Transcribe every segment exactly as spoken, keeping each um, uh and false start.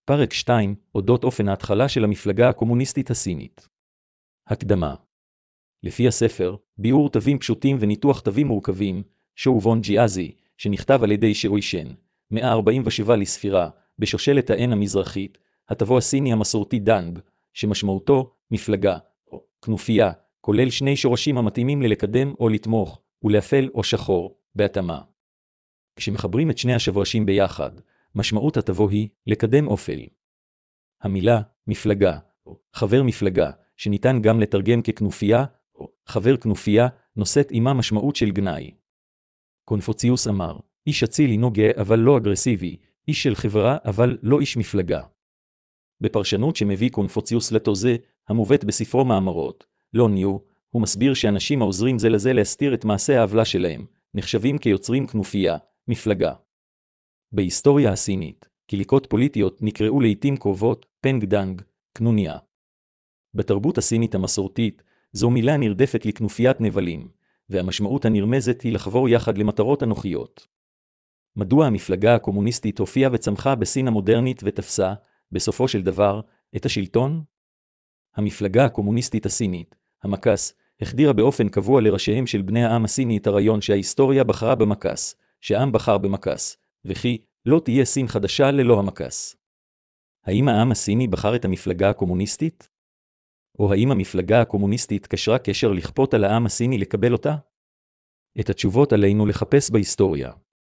פרק שתיים, אודות אופן ההתחלה של המפלגה הקומוניסטית הסינית. הקדמה. לפי הספר, ביאור תווים פשוטים וניתוח תווים מורכבים, שואו וון ג'יאזי, שנכתב על ידי שאוי שן, מאה ארבעים ושבע לספירה, בשושלת האין המזרחית, התבוא הסיני המסורתי דנג, שמשמעותו מפלגה, או כנופיה, כולל שני שורשים המתאימים ללקדם או לתמוך, ולאפל או שחור, בהתאמה. כשמחברים את שני השורשים ביחד, משמעות התבוא היא לקדם אופל. המילה מפלגה או חבר מפלגה, שניתן גם לתרגם ככנופיה או חבר כנופיה, נושאת עימה משמעות של גנאי. קונפוציוס אמר, איש אציל הינו גאה אבל לא אגרסיבי, איש של חברה אבל לא איש מפלגה. בפרשנות שמביא קונפוציוס לתוזה, המובאת בספרו מאמרות, לא ניו, הוא מסביר שאנשים העוזרים זה לזה להסתיר את מעשה העוולה שלהם, נחשבים כיוצרים כנופיה, מפלגה. בהיסטוריה הסינית, קליקות פוליטיות נקראו לעתים קרובות פנג דנג, קנוניה. בתרבות הסינית המסורתית, זו מילה נרדפת לכנופיית נבלים, והמשמעות הנרמזת היא לחבור יחד למטרות אנוכיות. מדוע המפלגה הקומוניסטית הופיעה וצמחה בסין המודרנית ותפסה, בסופו של דבר, את השלטון? המפלגה הקומוניסטית הסינית, המקס, החדירה באופן קבוע לראשיהם של בני העם הסיני את הרעיון שההיסטוריה בחרה במקס, שהעם בחר במקס, וכי לא תהיה סין חדשה ללא המקס. האם העם הסיני בחר את המפלגה הקומוניסטית? או האם המפלגה הקומוניסטית קשרה קשר לכפות על העם הסיני לקבל אותה? את התשובות עלינו לחפש בהיסטוריה.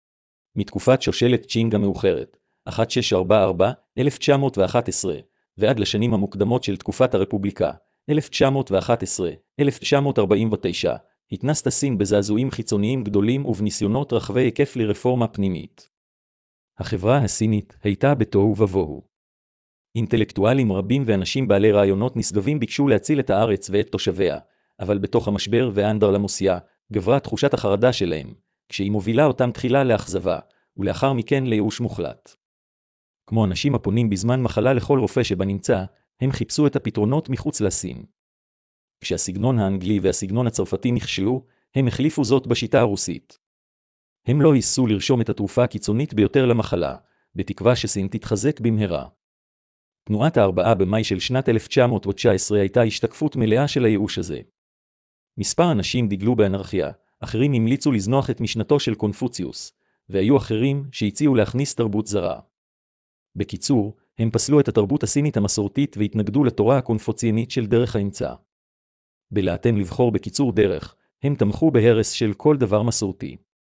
מתקופת שושלת צ'ינג המאוחרת, אלף שש מאות ארבעים וארבע עד אלף תשע מאות ואחת עשרה, ועד לשנים המוקדמות של תקופת הרפובליקה, אלף תשע מאות ואחת עשרה עד אלף תשע מאות ארבעים ותשע, התנסה סין בזעזועים חיצוניים גדולים ובניסיונות רחבי היקף לרפורמה פנימית. החברה הסינית הייתה בתוהו ובוהו. אינטלקטואלים רבים ואנשים בעלי רעיונות נשגבים ביקשו להציל את הארץ ואת תושביה, אבל בתוך המשבר והאנדרלמוסיה גברה תחושת החרדה שלהם, כשהיא מובילה אותם תחילה לאכזבה, ולאחר מכן לייאוש מוחלט. כמו אנשים הפונים בזמן מחלה לכל רופא שבנמצא, הם חיפשו את הפתרונות מחוץ לסין. כשהסגנון האנגלי והסגנון הצרפתי נכשלו, הם החליפו זאת בשיטה הרוסית. הם לא היסו לרשום את התרופה הקיצונית ביותר למחלה, בתקווה שסין תתחזק במהרה. תנועת הארבעה במאי של שנת אלף תשע מאות תשע עשרה הייתה השתקפות מלאה של הייאוש הזה. מספר אנשים דגלו באנרכיה, אחרים המליצו לזנוח את משנתו של קונפוציוס, והיו אחרים שהציעו להכניס תרבות זרה. בקיצור, הם פסלו את התרבות הסינית המסורתית והתנגדו לתורה הקונפוציאנית של דרך האמצע. בלעתם לבחור בקיצור דרך, הם תמכו בהרס של כל דבר מסורתי.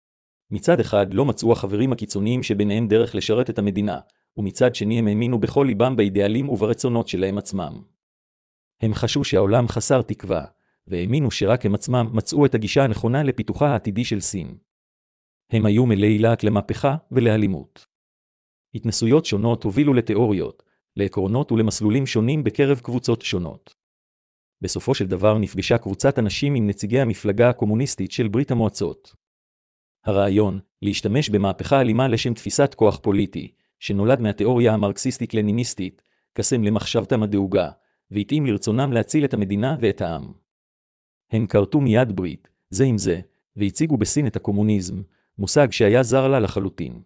מצד אחד לא מצאו החברים הקיצוניים שביניהם דרך לשרת את המדינה, ומצד שני הם האמינו בכל ליבם באידיאלים וברצונות שלהם עצמם. הם חשו שהעולם חסר תקווה, והאמינו שרק הם עצמם מצאו את הגישה הנכונה לפיתוחה העתידי של סין. הם היו מלאי להט למהפכה ולאלימות. התנסויות שונות הובילו לתיאוריות, לעקרונות ולמסלולים שונים בקרב קבוצות שונות. בסופו של דבר נפגשה קבוצת אנשים עם נציגי המפלגה הקומוניסטית של ברית המועצות. הרעיון, להשתמש במהפכה אלימה לשם תפיסת כוח פוליטי, שנולד מהתיאוריה המרקסיסטית-לניניסטית, קסם למחשבתם הדאוגה, והתאים לרצונם להציל את המדינה ואת העם. הם קרתו מיד ברית, זה עם זה, והציגו בסין את הקומוניזם, מושג שהיה זר לה לחלוטין.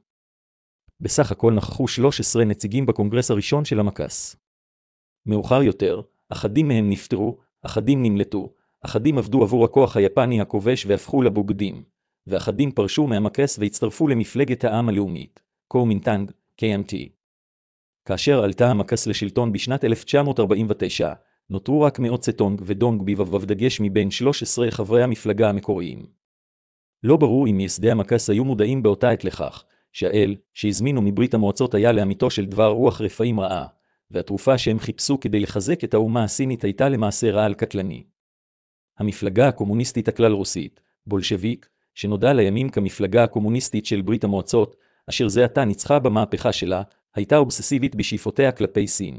בסך הכל נכחו שלושה עשר נציגים בקונגרס הראשון של המקס. מאוחר יותר, אחדים מהם נפטרו, אחדים נמלטו, אחדים עבדו עבור הכוח היפני הכובש והפכו לבוגדים, ואחדים פרשו מהמקס והצטרפו למפלגת העם הלאומית, קומינטנג, קיי אם טי. כאשר עלתה המקס לשלטון בשנת אלף תשע מאות ארבעים ותשע, נותרו רק מאות צטונג ודונג ביבב דגש מבין שלושה עשר חברי המפלגה המקוריים. לא ברור אם מייסדי המקס היו מודעים באותה עת לכך, שהאל, שהזמינו מברית המועצות היה לאמיתו של דבר רוח רפאים רעה, והתרופה שהם חיפשו כדי לחזק את האומה הסינית הייתה למעשה רעל קטלני. המפלגה הקומוניסטית הכלל רוסית, בולשביק, שנודע לימים כמפלגה הקומוניסטית של ברית המועצות, אשר זה עתה ניצחה במהפכה שלה, הייתה אובססיבית בשאיפותיה כלפי סין.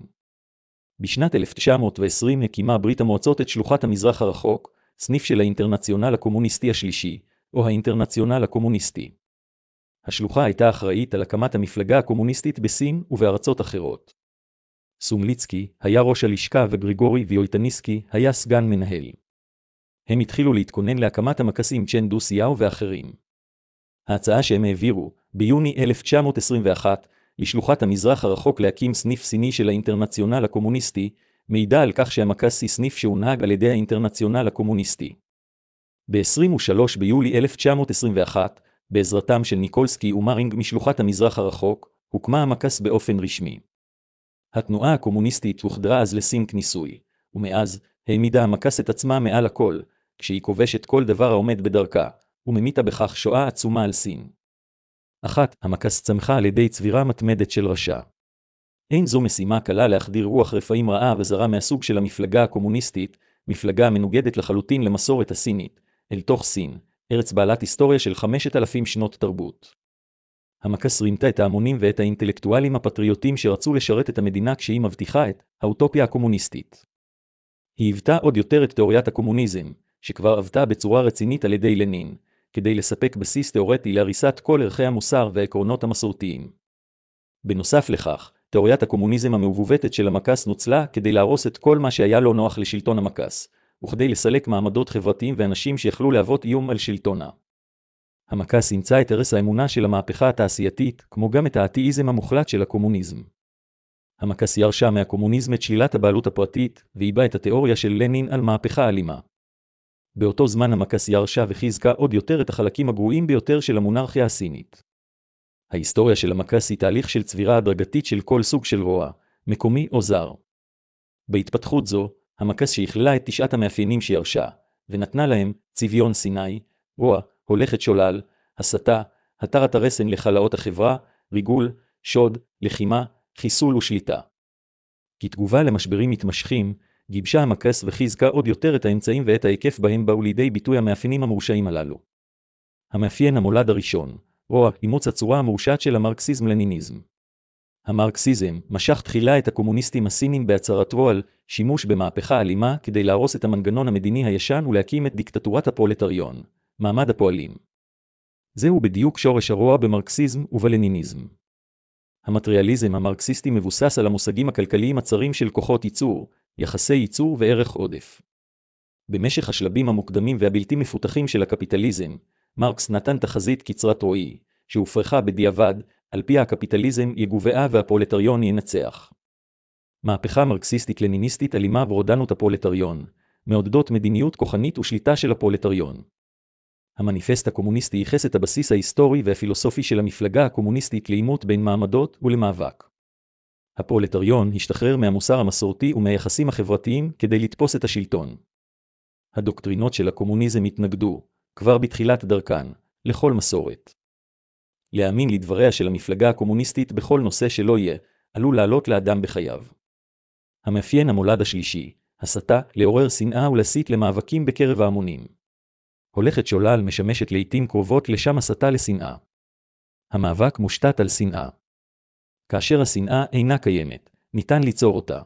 בשנת אלף תשע מאות ועשרים הקימה ברית המועצות את שלוחת המזרח הרחוק, סניף של האינטרנציונל הקומוניסטי השלישי, או האינטרנציונל הקומוניסטי. השלוחה הייתה אחראית על הקמת המפלגה הקומוניסטית בסין ובארצות אחרות. סומליצקי היה ראש הלשכה וגריגורי ויויטניסקי היה סגן מנהל. הם התחילו להתכונן להקמת המקסים צ'ן דו סיאו ואחרים. ההצעה שהם העבירו, ביוני אלף תשע מאות עשרים ואחת, לשלוחת המזרח הרחוק להקים סניף סיני של האינטרנציונל הקומוניסטי, מעידה על כך שהמקס היא סניף שהונהג על ידי האינטרנציונל הקומוניסטי. ב-עשרים ושלושה ביולי אלף תשע מאות עשרים ואחת, בעזרתם של ניקולסקי ומרינג משלוחת המזרח הרחוק, הוקמה המקס באופן רשמי. התנועה הקומוניסטית הוחדרה אז לסין כניסוי, ומאז העמידה המקס את עצמה מעל הכל, כשהיא כובשת כל דבר העומד בדרכה, וממיתה בכך שואה עצומה על סין. אחת, המקס צמחה על ידי צבירה מתמדת של רשע. אין זו משימה קלה להחדיר רוח רפאים רעה וזרה מהסוג של המפלגה הקומוניסטית, מפלגה מנוגדת לחלוטין למסורת הסינית, אל תוך סין, ארץ בעלת היסטוריה של חמשת אלפים שנות תרבות. המקס רימתה את ההמונים ואת האינטלקטואלים הפטריוטים שרצו לשרת את המדינה כשהיא מבטיחה את האוטופיה הקומוניסטית. היא היוותה עוד יותר את תיאוריית הקומוניזם, שכבר עבדה בצורה רצינית על ידי לנין, כדי לספק בסיס תיאורטי להריסת כל ערכי המוסר והעקרונות המסורתיים. בנוסף לכך, תיאוריית הקומוניזם המעוותת של המקס נוצלה כדי להרוס את כל מה שהיה לו נוח לשלטון המקס, וכדי לסלק מעמדות חברתיים ואנשים שיכלו להוות איום על שלטונה. המקס אימצה את ערש האמונה של המהפכה התעשייתית, כמו גם את האתאיזם המוחלט של הקומוניזם. המקס ירשה מהקומוניזם את שלילת הבעלות הפרטית, ועיבה את התיאוריה של לנין על מהפכה אלימה. באותו זמן המקס ירשה וחיזקה עוד יותר את החלקים הגרועים ביותר של המונרכיה הסינית. ההיסטוריה של המקס היא תהליך של צבירה הדרגתית של כל סוג של רוע, מקומי או זר. בהתפתחות זו, המקס שהכללה את תשעת המאפיינים שירשה, ונתנה להם צביון סיני, רוע, הולכת שולל, הסתה, התרת הרסן לחלאות החברה, ריגול, שוד, לחימה, חיסול ושליטה. כתגובה למשברים מתמשכים, גיבשה המקס וחיזקה עוד יותר את האמצעים ואת ההיקף בהם באו לידי ביטוי המאפיינים המורשעים הללו. המאפיין המולד הראשון, רוע, אימוץ הצורה המורשעת של המרקסיזם-לניניזם. המרקסיזם משך תחילה את הקומוניסטים הסינים בהצהרתו על שימוש במהפכה אלימה כדי להרוס את המנגנון המדיני הישן ולהקים את דיקטטורת הפרולטריון, מעמד הפועלים. זהו בדיוק שורש הרוע במרקסיזם ובלניניזם. המטריאליזם המרקסיסטי מבוסס על המושגים הכלכליים הצרים של כוחות ייצור, יחסי ייצור וערך עודף. במשך השלבים המוקדמים והבלתי מפותחים של הקפיטליזם, מרקס נתן תחזית קצרת רואי, שהופרכה בדיעבד, על פי הקפיטליזם יגובעה והפרולטריון ינצח. מהפכה מרקסיסטית-לניניסטית אלימה ורודנות הפרולטריון, מעודדות מדיניות כוחנית ושליטה של הפרולטריון. המניפסט הקומוניסטי ייחס את הבסיס ההיסטורי והפילוסופי של המפלגה הקומוניסטית לעימות בין מעמדות ולמאבק. הפרולטריון השתחרר מהמוסר המסורתי ומהיחסים החברתיים כדי לתפוס את השלטון. הדוקטרינות של הקומוניזם התנגדו, כבר בתחילת דרכן, לכל מסורת. להאמין לדבריה של המפלגה הקומוניסטית בכל נושא שלא יהיה, עלול לעלות לאדם בחייו. המאפיין המולד השלישי, הסתה, לעורר שנאה ולהסית למאבקים בקרב ההמונים. הולכת שולל משמשת לעתים קרובות לשם הסתה לשנאה. המאבק מושתת על שנאה. כאשר השנאה אינה קיימת, ניתן ליצור אותה.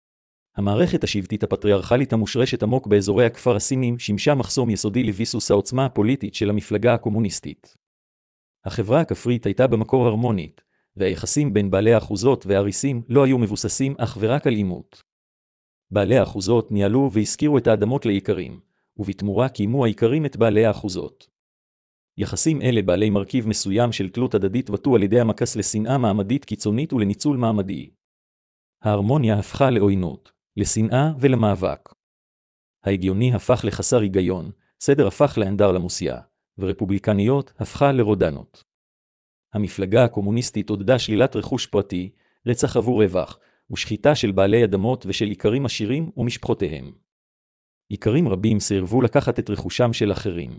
המערכת השבטית הפטריארכלית המושרשת עמוק באזורי הכפר הסינים שימשה מחסום יסודי לביסוס העוצמה הפוליטית של המפלגה הקומוניסטית. החברה הכפרית הייתה במקור הרמונית, והיחסים בין בעלי האחוזות והאריסים לא היו מבוססים אך ורק על עימות. בעלי האחוזות ניהלו והזכירו את האדמות לאיכרים, ובתמורה קיימו האיכרים את בעלי האחוזות. יחסים אלה בעלי מרכיב מסוים של תלות הדדית וטו על ידי המקס לשנאה מעמדית קיצונית ולניצול מעמדי. ההרמוניה הפכה לעוינות, לשנאה ולמאבק. ההגיוני הפך לחסר היגיון, סדר הפך לאנדרלמוסיה, ורפובליקניות הפכה לרודנות. המפלגה הקומוניסטית עודדה שלילת רכוש פרטי, רצח עבור רווח, ושחיטה של בעלי אדמות ושל איכרים עשירים ומשפחותיהם. איכרים רבים סירבו לקחת את רכושם של אחרים.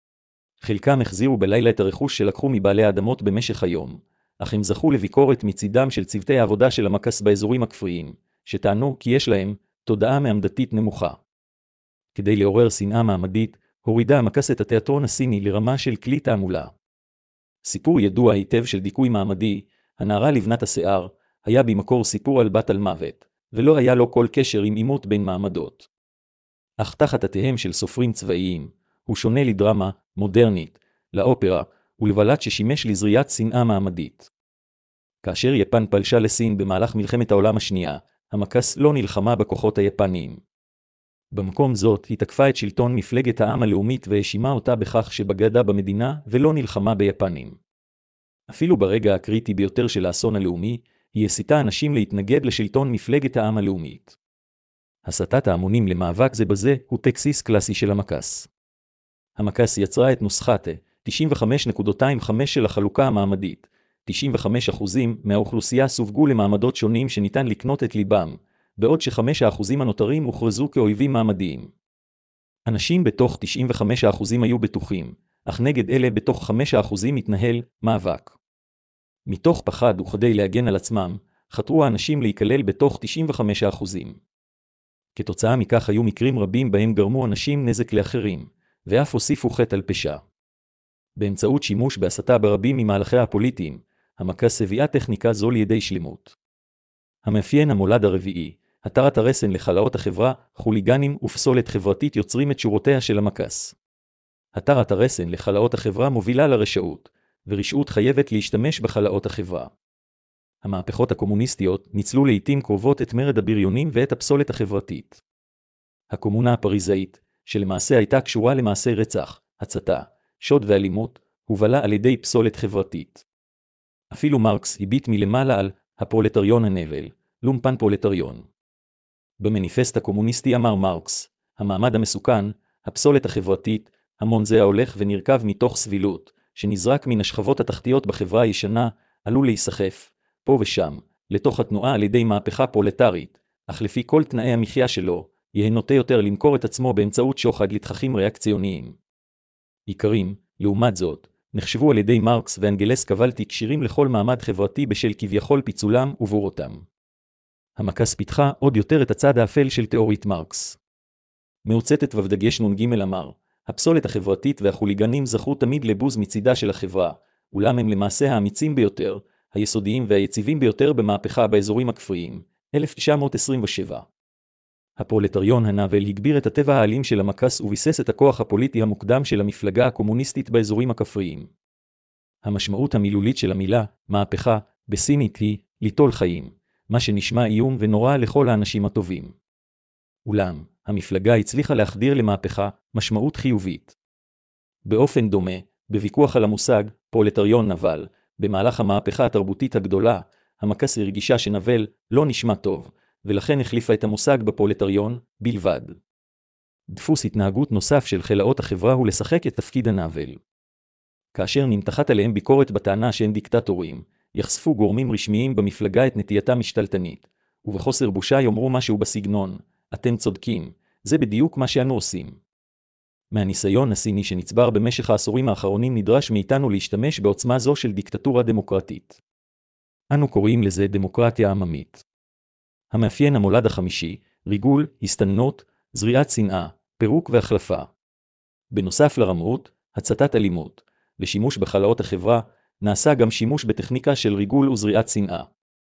חלקם החזירו בלילה את הרכוש שלקחו מבעלי האדמות במשך היום, אך הם זכו לביקורת מצידם של צוותי העבודה של המקס באזורים הכפריים, שטענו כי יש להם תודעה מעמדתית נמוכה. כדי לעורר שנאה מעמדית, הורידה המקס את התיאטרון הסיני לרמה של כלי תעמולה. סיפור ידוע היטב של דיכוי מעמדי, הנערה לבנת השיער, היה במקור סיפור על בת על מוות, ולא היה לו כל קשר עם עימות בין מעמדות. אך תחת עטיהם של סופרים צבאיים, הוא שונה לדרמה מודרנית, לאופרה ולבלט ששימש לזריעת שנאה מעמדית. כאשר יפן פלשה לסין במהלך מלחמת העולם השנייה, המקס לא נלחמה בכוחות היפניים. במקום זאת היא תקפה את שלטון מפלגת העם הלאומית והאשימה אותה בכך שבגדה במדינה ולא נלחמה ביפנים. אפילו ברגע הקריטי ביותר של האסון הלאומי, היא הסיתה אנשים להתנגד לשלטון מפלגת העם הלאומית. הסתת ההמונים למאבק זה בזה הוא טקסיס קלאסי של המקס. המקס יצרה את נוסחת תשעים וחמש נקודה עשרים וחמש של החלוקה המעמדית. תשעים וחמישה אחוז מהאוכלוסייה סווגו למעמדות שונים שניתן לקנות את ליבם, בעוד ש-חמישה אחוז הנותרים הוכרזו כאויבים מעמדיים. אנשים בתוך תשעים וחמישה אחוז היו בטוחים, אך נגד אלה בתוך חמישה אחוז מתנהל מאבק. מתוך פחד וכדי להגן על עצמם, חתרו האנשים להיכלל בתוך תשעים וחמישה אחוז. כתוצאה מכך היו מקרים רבים בהם גרמו אנשים נזק לאחרים, ואף הוסיפו חטא על פשע. באמצעות שימוש בהסתה ברבים ממהלכיה הפוליטיים, המקס הביאה טכניקה זו לידי שלמות. המאפיין המולד הרביעי, התרת הרסן לחלאות החברה, חוליגנים ופסולת חברתית יוצרים את שורותיה של המקס. התרת הרסן לחלאות החברה מובילה לרשעות, ורשעות חייבת להשתמש בחלאות החברה. המהפכות הקומוניסטיות ניצלו לעתים קרובות את מרד הבריונים ואת הפסולת החברתית. הקומונה הפריזאית, שלמעשה הייתה קשורה למעשי רצח, הצתה, שוד ואלימות, הובלה על ידי פסולת חברתית. אפילו מרקס הביט מלמעלה על הפרולטריון הנבל, לומפן פרולטריון. במניפסט הקומוניסטי אמר מרקס, המעמד המסוכן, הפסולת החברתית, המון זה ההולך ונרכב מתוך סבילות, שנזרק מן השכבות התחתיות בחברה הישנה, עלול להיסחף, פה ושם, לתוך התנועה על ידי מהפכה פרולטרית, אך לפי כל תנאי המחיה שלו, יהיה נוטה יותר למכור את עצמו באמצעות שוחד לתככים ריאקציוניים. עיקרים, לעומת זאת, נחשבו על ידי מרקס ואנגלס קבלתי כשירים לכל מעמד חברתי בשל כביכול פיצולם ובורותם. המקס פיתחה עוד יותר את הצד האפל של תיאורית מרקס. מעוצתת ובדגש נ"ג אמר, הפסולת החברתית והחוליגנים זכו תמיד לבוז מצידה של החברה, אולם הם למעשה האמיצים ביותר, היסודיים והיציבים ביותר במהפכה באזורים הכפריים, אלף תשע מאות עשרים ושבע. הפרולטריון הנבל הגביר את הטבע האלים של המקס וביסס את הכוח הפוליטי המוקדם של המפלגה הקומוניסטית באזורים הכפריים. המשמעות המילולית של המילה, מהפכה, בסינית היא, ליטול חיים, מה שנשמע איום ונורא לכל האנשים הטובים. אולם, המפלגה הצליחה להחדיר למהפכה משמעות חיובית. באופן דומה, בוויכוח על המושג, פרולטריון נבל, במהלך המהפכה התרבותית הגדולה, המקס הרגישה שנבל לא נשמע טוב, ולכן החליפה את המושג בפרולטריון בלבד. דפוס התנהגות נוסף של חלאות החברה הוא לשחק את תפקיד הנבל. כאשר נמתחת עליהם ביקורת בטענה שהם דיקטטורים, יחשפו גורמים רשמיים במפלגה את נטייתם משתלטנית, ובחוסר בושה יאמרו משהו בסגנון, אתם צודקים, זה בדיוק מה שאנו עושים. מהניסיון הסיני שנצבר במשך העשורים האחרונים נדרש מאיתנו להשתמש בעוצמה זו של דיקטטורה דמוקרטית. אנו קוראים לזה דמוקרטיה עממית. המאפיין המולד החמישי, ריגול, הסתננות, זריעת שנאה, פירוק והחלפה. בנוסף לרמאות, הצתת אלימות, ושימוש בחלאות החברה, נעשה גם שימוש בטכניקה של ריגול וזריעת שנאה.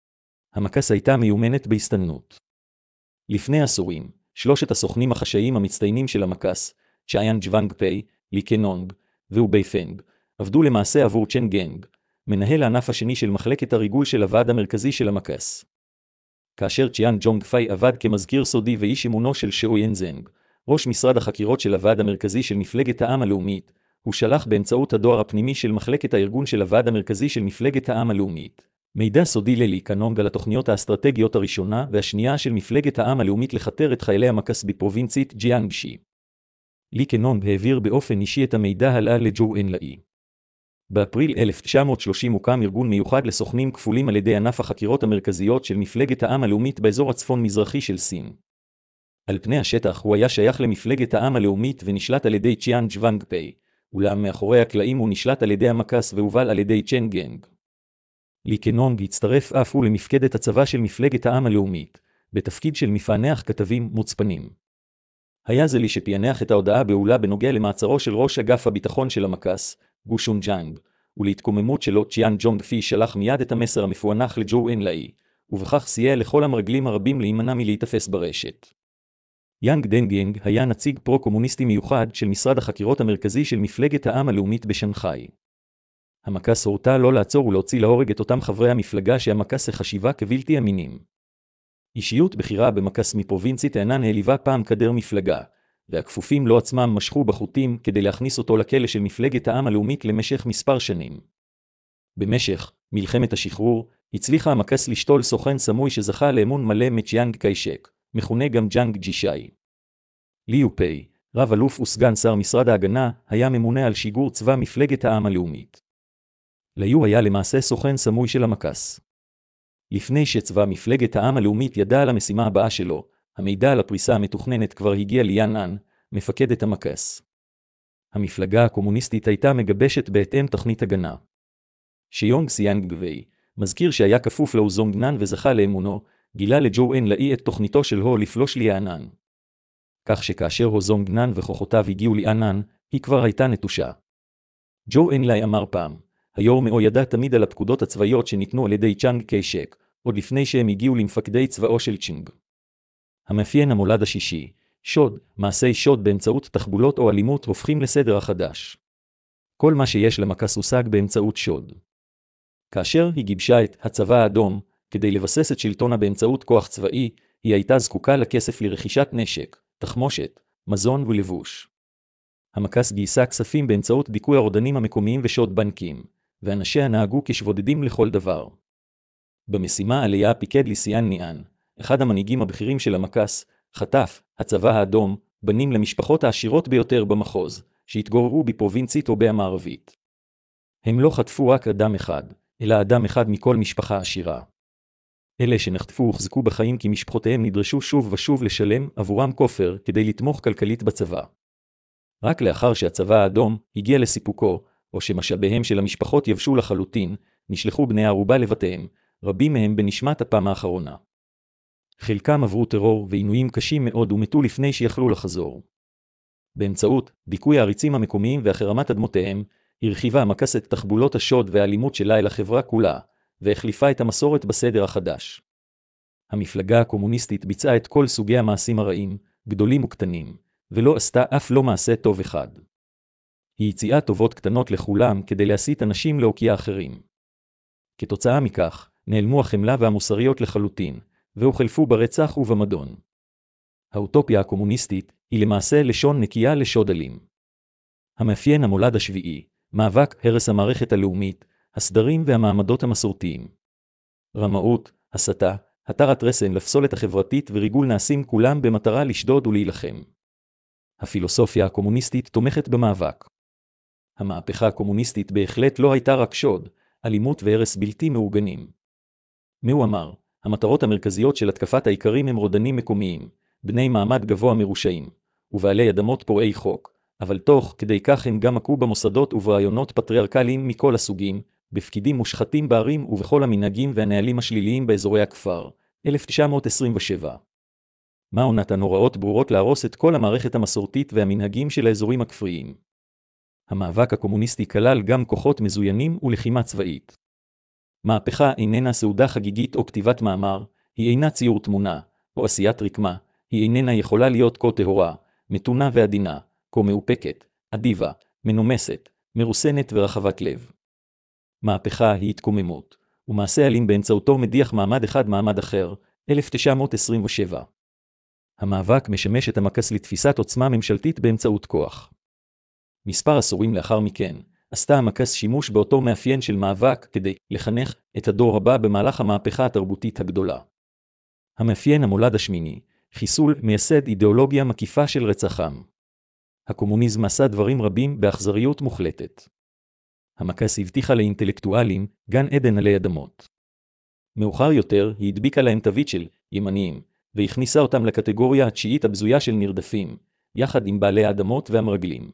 המקס הייתה מיומנת בהסתננות. לפני עשורים, שלושת הסוכנים החשאיים המצטיינים של המקס, צ'יאן ג'וונג פיי, לי קנונג ואובי פנג, עבדו למעשה עבור צ'ן גנג, מנהל הענף השני של מחלקת הריגול של הוועד המרכזי של המקס. כאשר צ'יאן ג'ונג פיי עבד כמזכיר סודי ואיש אמונו של שו ינזנג, ראש משרד החקירות של הוועד המרכזי של מפלגת העם הלאומית, הוא שלח באמצעות הדואר הפנימי של מחלקת הארגון של הוועד המרכזי של מפלגת העם הלאומית, מידע סודי ללי קנונג על התוכניות האסטרטגיות הראשונה והשנייה של מפלגת העם הלאומית לחתר את חיילי המקס בפרובינצית ג'יאנגשי. לי קנונג העביר באופן אישי את המידע הלאה לג'ו אין לאי. באפריל אלף תשע מאות שלושים הוקם ארגון מיוחד לסוכנים כפולים על ידי ענף החקירות המרכזיות של מפלגת העם הלאומית באזור הצפון-מזרחי של סין. על פני השטח הוא היה שייך למפלגת העם הלאומית ונשלט על ידי צ'יאן ג'וונג פיי, אולם מאחורי הקלעים הוא נשלט על ידי המקס והובל על ידי צ'ן גנג. לי קנונג הצטרף אף הוא למפקדת הצבא של מפלגת העם הלאומית, בתפקיד של מפענח כתבים מוצפנים. היה זה לי שפענח את ההודעה בהולה בנוגע למעצרו של ראש אגף הביטחון של המקס, גו שון ג'אנג, ולהתקוממות שלו צ'יאן ג'ונג פי שלח מיד את המסר המפוענח לג'ו אין לאי, ובכך סייע לכל המרגלים הרבים להימנע מלהיתפס ברשת. יאנג דנגינג היה נציג פרו-קומוניסטי מיוחד של משרד החקירות המרכזי של מפלגת העם הלאומית בשנגחאי. המקס הורתה לא לעצור ולהוציא להורג את אותם חברי המפלגה שהמקס החשיבה כבלתי אמינים. אישיות בחירה במקס מפרובינצית אינן העליבה פעם כדר מפלגה, והכפופים לא עצמם משכו בחוטים כדי להכניס אותו לכלא של מפלגת העם הלאומית למשך מספר שנים. במשך מלחמת השחרור, הצליחה המקס לשתול סוכן סמוי שזכה לאמון מלא מצ'יאנג קיישק, מכונה גם ג'אנג ג'ישאי. ליו פיי, רב אלוף וסגן שר משרד ההגנה, היה ממונה על שיגור צבא מפלגת העם הלאומית. ליו היה למעשה סוכן סמוי של המקס. לפני שצבא מפלגת העם הלאומית ידע על המשימה הבאה שלו, המידע על הפריסה המתוכננת כבר הגיע ליאן אן, מפקדת המקס. המפלגה הקומוניסטית הייתה מגבשת בהתאם תוכנית הגנה. שיונג סיאנג גווי, מזכיר שהיה כפוף לאוזונג נן וזכה לאמונו, גילה לג'ו אין לאי את תוכניתו של הו לפלוש ליאן אן. כך שכאשר הוזונג נן וכוחותיו הגיעו ליאן אן, היא כבר הייתה נטושה. ג'ו אין לאי אמר פעם, היור מאו ידע תמיד על הפקודות הצבאיות שניתנו על ידי צ'אנג קיישק, עוד לפני שהם הגיעו למפקדי צבאו של צ'ינג. המאפיין המולד השישי, שוד, מעשי שוד באמצעות תחבולות או אלימות הופכים לסדר החדש. כל מה שיש למקס הושג באמצעות שוד. כאשר היא גיבשה את הצבא האדום, כדי לבסס את שלטונה באמצעות כוח צבאי, היא הייתה זקוקה לכסף לרכישת נשק, תחמושת, מזון ולבוש. המקס גייסה כספים באמצעות דיכוי הרודנים המקומיים ושוד בנקים, ואנשיה נהגו כשבודדים לכל דבר. במשימה עליה פיקד ליסיאן ניאן, אחד המנהיגים הבכירים של המקס, חטף, הצבא האדום, בנים למשפחות העשירות ביותר במחוז, שהתגוררו בפרובינצית אובה המערבית. הם לא חטפו רק אדם אחד, אלא אדם אחד מכל משפחה עשירה. אלה שנחטפו הוחזקו בחיים כי משפחותיהם נדרשו שוב ושוב לשלם עבורם כופר כדי לתמוך כלכלית בצבא. רק לאחר שהצבא האדום הגיע לסיפוקו, או שמשאביהם של המשפחות יבשו לחלוטין, נשלחו בני הערובה לבתיהם, רבים מהם בנשמת הפעם האחרונה. חלקם עברו טרור ועינויים קשים מאוד ומתו לפני שיכלו לחזור. באמצעות דיכוי העריצים המקומיים והחרמת אדמותיהם, הרחיבה המקס את תחבולות השוד והאלימות שלה אל החברה כולה, והחליפה את המסורת בסדר החדש. המפלגה הקומוניסטית ביצעה את כל סוגי המעשים הרעים, גדולים וקטנים, ולא עשתה אף לא מעשה טוב אחד. היא הציעה טובות קטנות לכולם כדי להסית אנשים להוקיע אחרים. כתוצאה מכך, נעלמו החמלה והמוסריות לחלוטין, והוחלפו ברצח ובמדון. האוטופיה הקומוניסטית היא למעשה לשון נקייה לשוד אלים. המאפיין המולד השביעי, מאבק הרס המערכת הלאומית, הסדרים והמעמדות המסורתיים. רמאות, הסתה, התרת רסן לפסולת החברתית וריגול נעשים כולם במטרה לשדוד ולהילחם. הפילוסופיה הקומוניסטית תומכת במאבק. המהפכה הקומוניסטית בהחלט לא הייתה רק שוד, אלימות והרס בלתי מאורגנים. הוא אמר, המטרות המרכזיות של התקפת העיקרים הם רודנים מקומיים, בני מעמד גבוה מרושעים, ובעלי אדמות פורעי חוק, אבל תוך כדי כך הם גם עקו במוסדות וברעיונות פטריארכליים מכל הסוגים, בפקידים מושחתים בערים ובכל המנהגים והנהלים השליליים באזורי הכפר. אלף תשע מאות עשרים ושבע. מאו נתן הוראות ברורות להרוס את כל המערכת המסורתית והמנהגים של האזורים הכפריים. המאבק הקומוניסטי כלל גם כוחות מזוינים ולחימה צבאית. מהפכה איננה סעודה חגיגית או כתיבת מאמר, היא אינה ציור תמונה, או עשיית רקמה, היא איננה יכולה להיות כה טהורה, מתונה ועדינה, כה מאופקת, אדיבה, מנומסת, מרוסנת ורחבת לב. מהפכה היא התקוממות, ומעשה אלים באמצעותו מדיח מעמד אחד מעמד אחר, אלף תשע מאות עשרים ושבע. המאבק משמש את המקס לתפיסת עוצמה ממשלתית באמצעות כוח. מספר עשורים לאחר מכן, עשתה המקס שימוש באותו מאפיין של מאבק כדי לחנך את הדור הבא במהלך המהפכה התרבותית הגדולה. המאפיין המולד השמיני, חיסול מייסד אידיאולוגיה מקיפה של רצחם. הקומוניזם עשה דברים רבים באכזריות מוחלטת. המקס הבטיחה לאינטלקטואלים גן עדן עלי אדמות. מאוחר יותר היא הדביקה להם תווית של ימניים, והכניסה אותם לקטגוריה התשיעית הבזויה של נרדפים, יחד עם בעלי האדמות והמרגלים.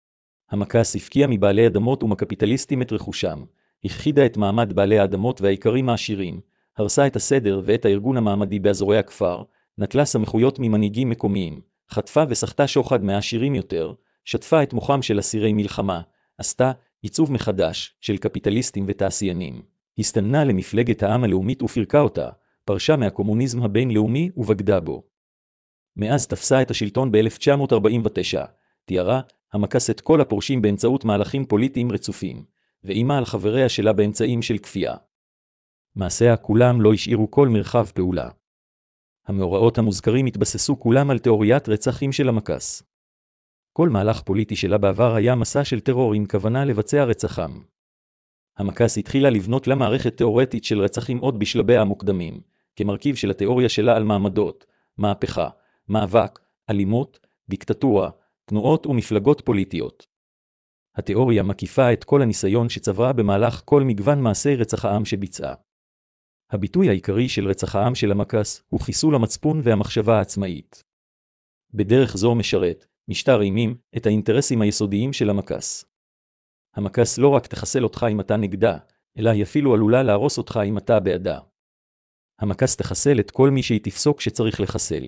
המקס הפקיע מבעלי אדמות ומקפיטליסטים את רכושם, הכחידה את מעמד בעלי האדמות והעיקרים העשירים, הרסה את הסדר ואת הארגון המעמדי באזורי הכפר, נטלה סמכויות ממנהיגים מקומיים, חטפה וסחטה שוחד מהעשירים יותר, שטפה את מוחם של אסירי מלחמה, עשתה עיצוב מחדש של קפיטליסטים ותעשיינים, הסתננה למפלגת העם הלאומית ופרקה אותה, פרשה מהקומוניזם הבינלאומי ובגדה בו. מאז תפסה את השלטון ב-אלף תשע מאות ארבעים ותשע, תיארה המקס את כל הפורשים באמצעות מהלכים פוליטיים רצופים, ואימה על חבריה שלה באמצעים של כפייה. מעשיה כולם לא השאירו כל מרחב פעולה. המאורעות המוזכרים התבססו כולם על תיאוריית רצחים של המקס. כל מהלך פוליטי שלה בעבר היה מסע של טרור עם כוונה לבצע רצחם. המקס התחילה לבנות לה מערכת תיאורטית של רצחים עוד בשלביה המוקדמים, כמרכיב של התיאוריה שלה על מעמדות, מהפכה, מאבק, אלימות, דיקטטורה, תנועות ומפלגות פוליטיות. התיאוריה מקיפה את כל הניסיון שצברה במהלך כל מגוון מעשי רצח העם שביצעה. הביטוי העיקרי של רצח העם של המקס הוא חיסול המצפון והמחשבה העצמאית. בדרך זו משרת משטר אימים את האינטרסים היסודיים של המקס. המקס לא רק תחסל אותך אם אתה נגדה, אלא היא אפילו עלולה להרוס אותך אם אתה בעדה. המקס תחסל את כל מי שהיא תפסוק שצריך לחסל.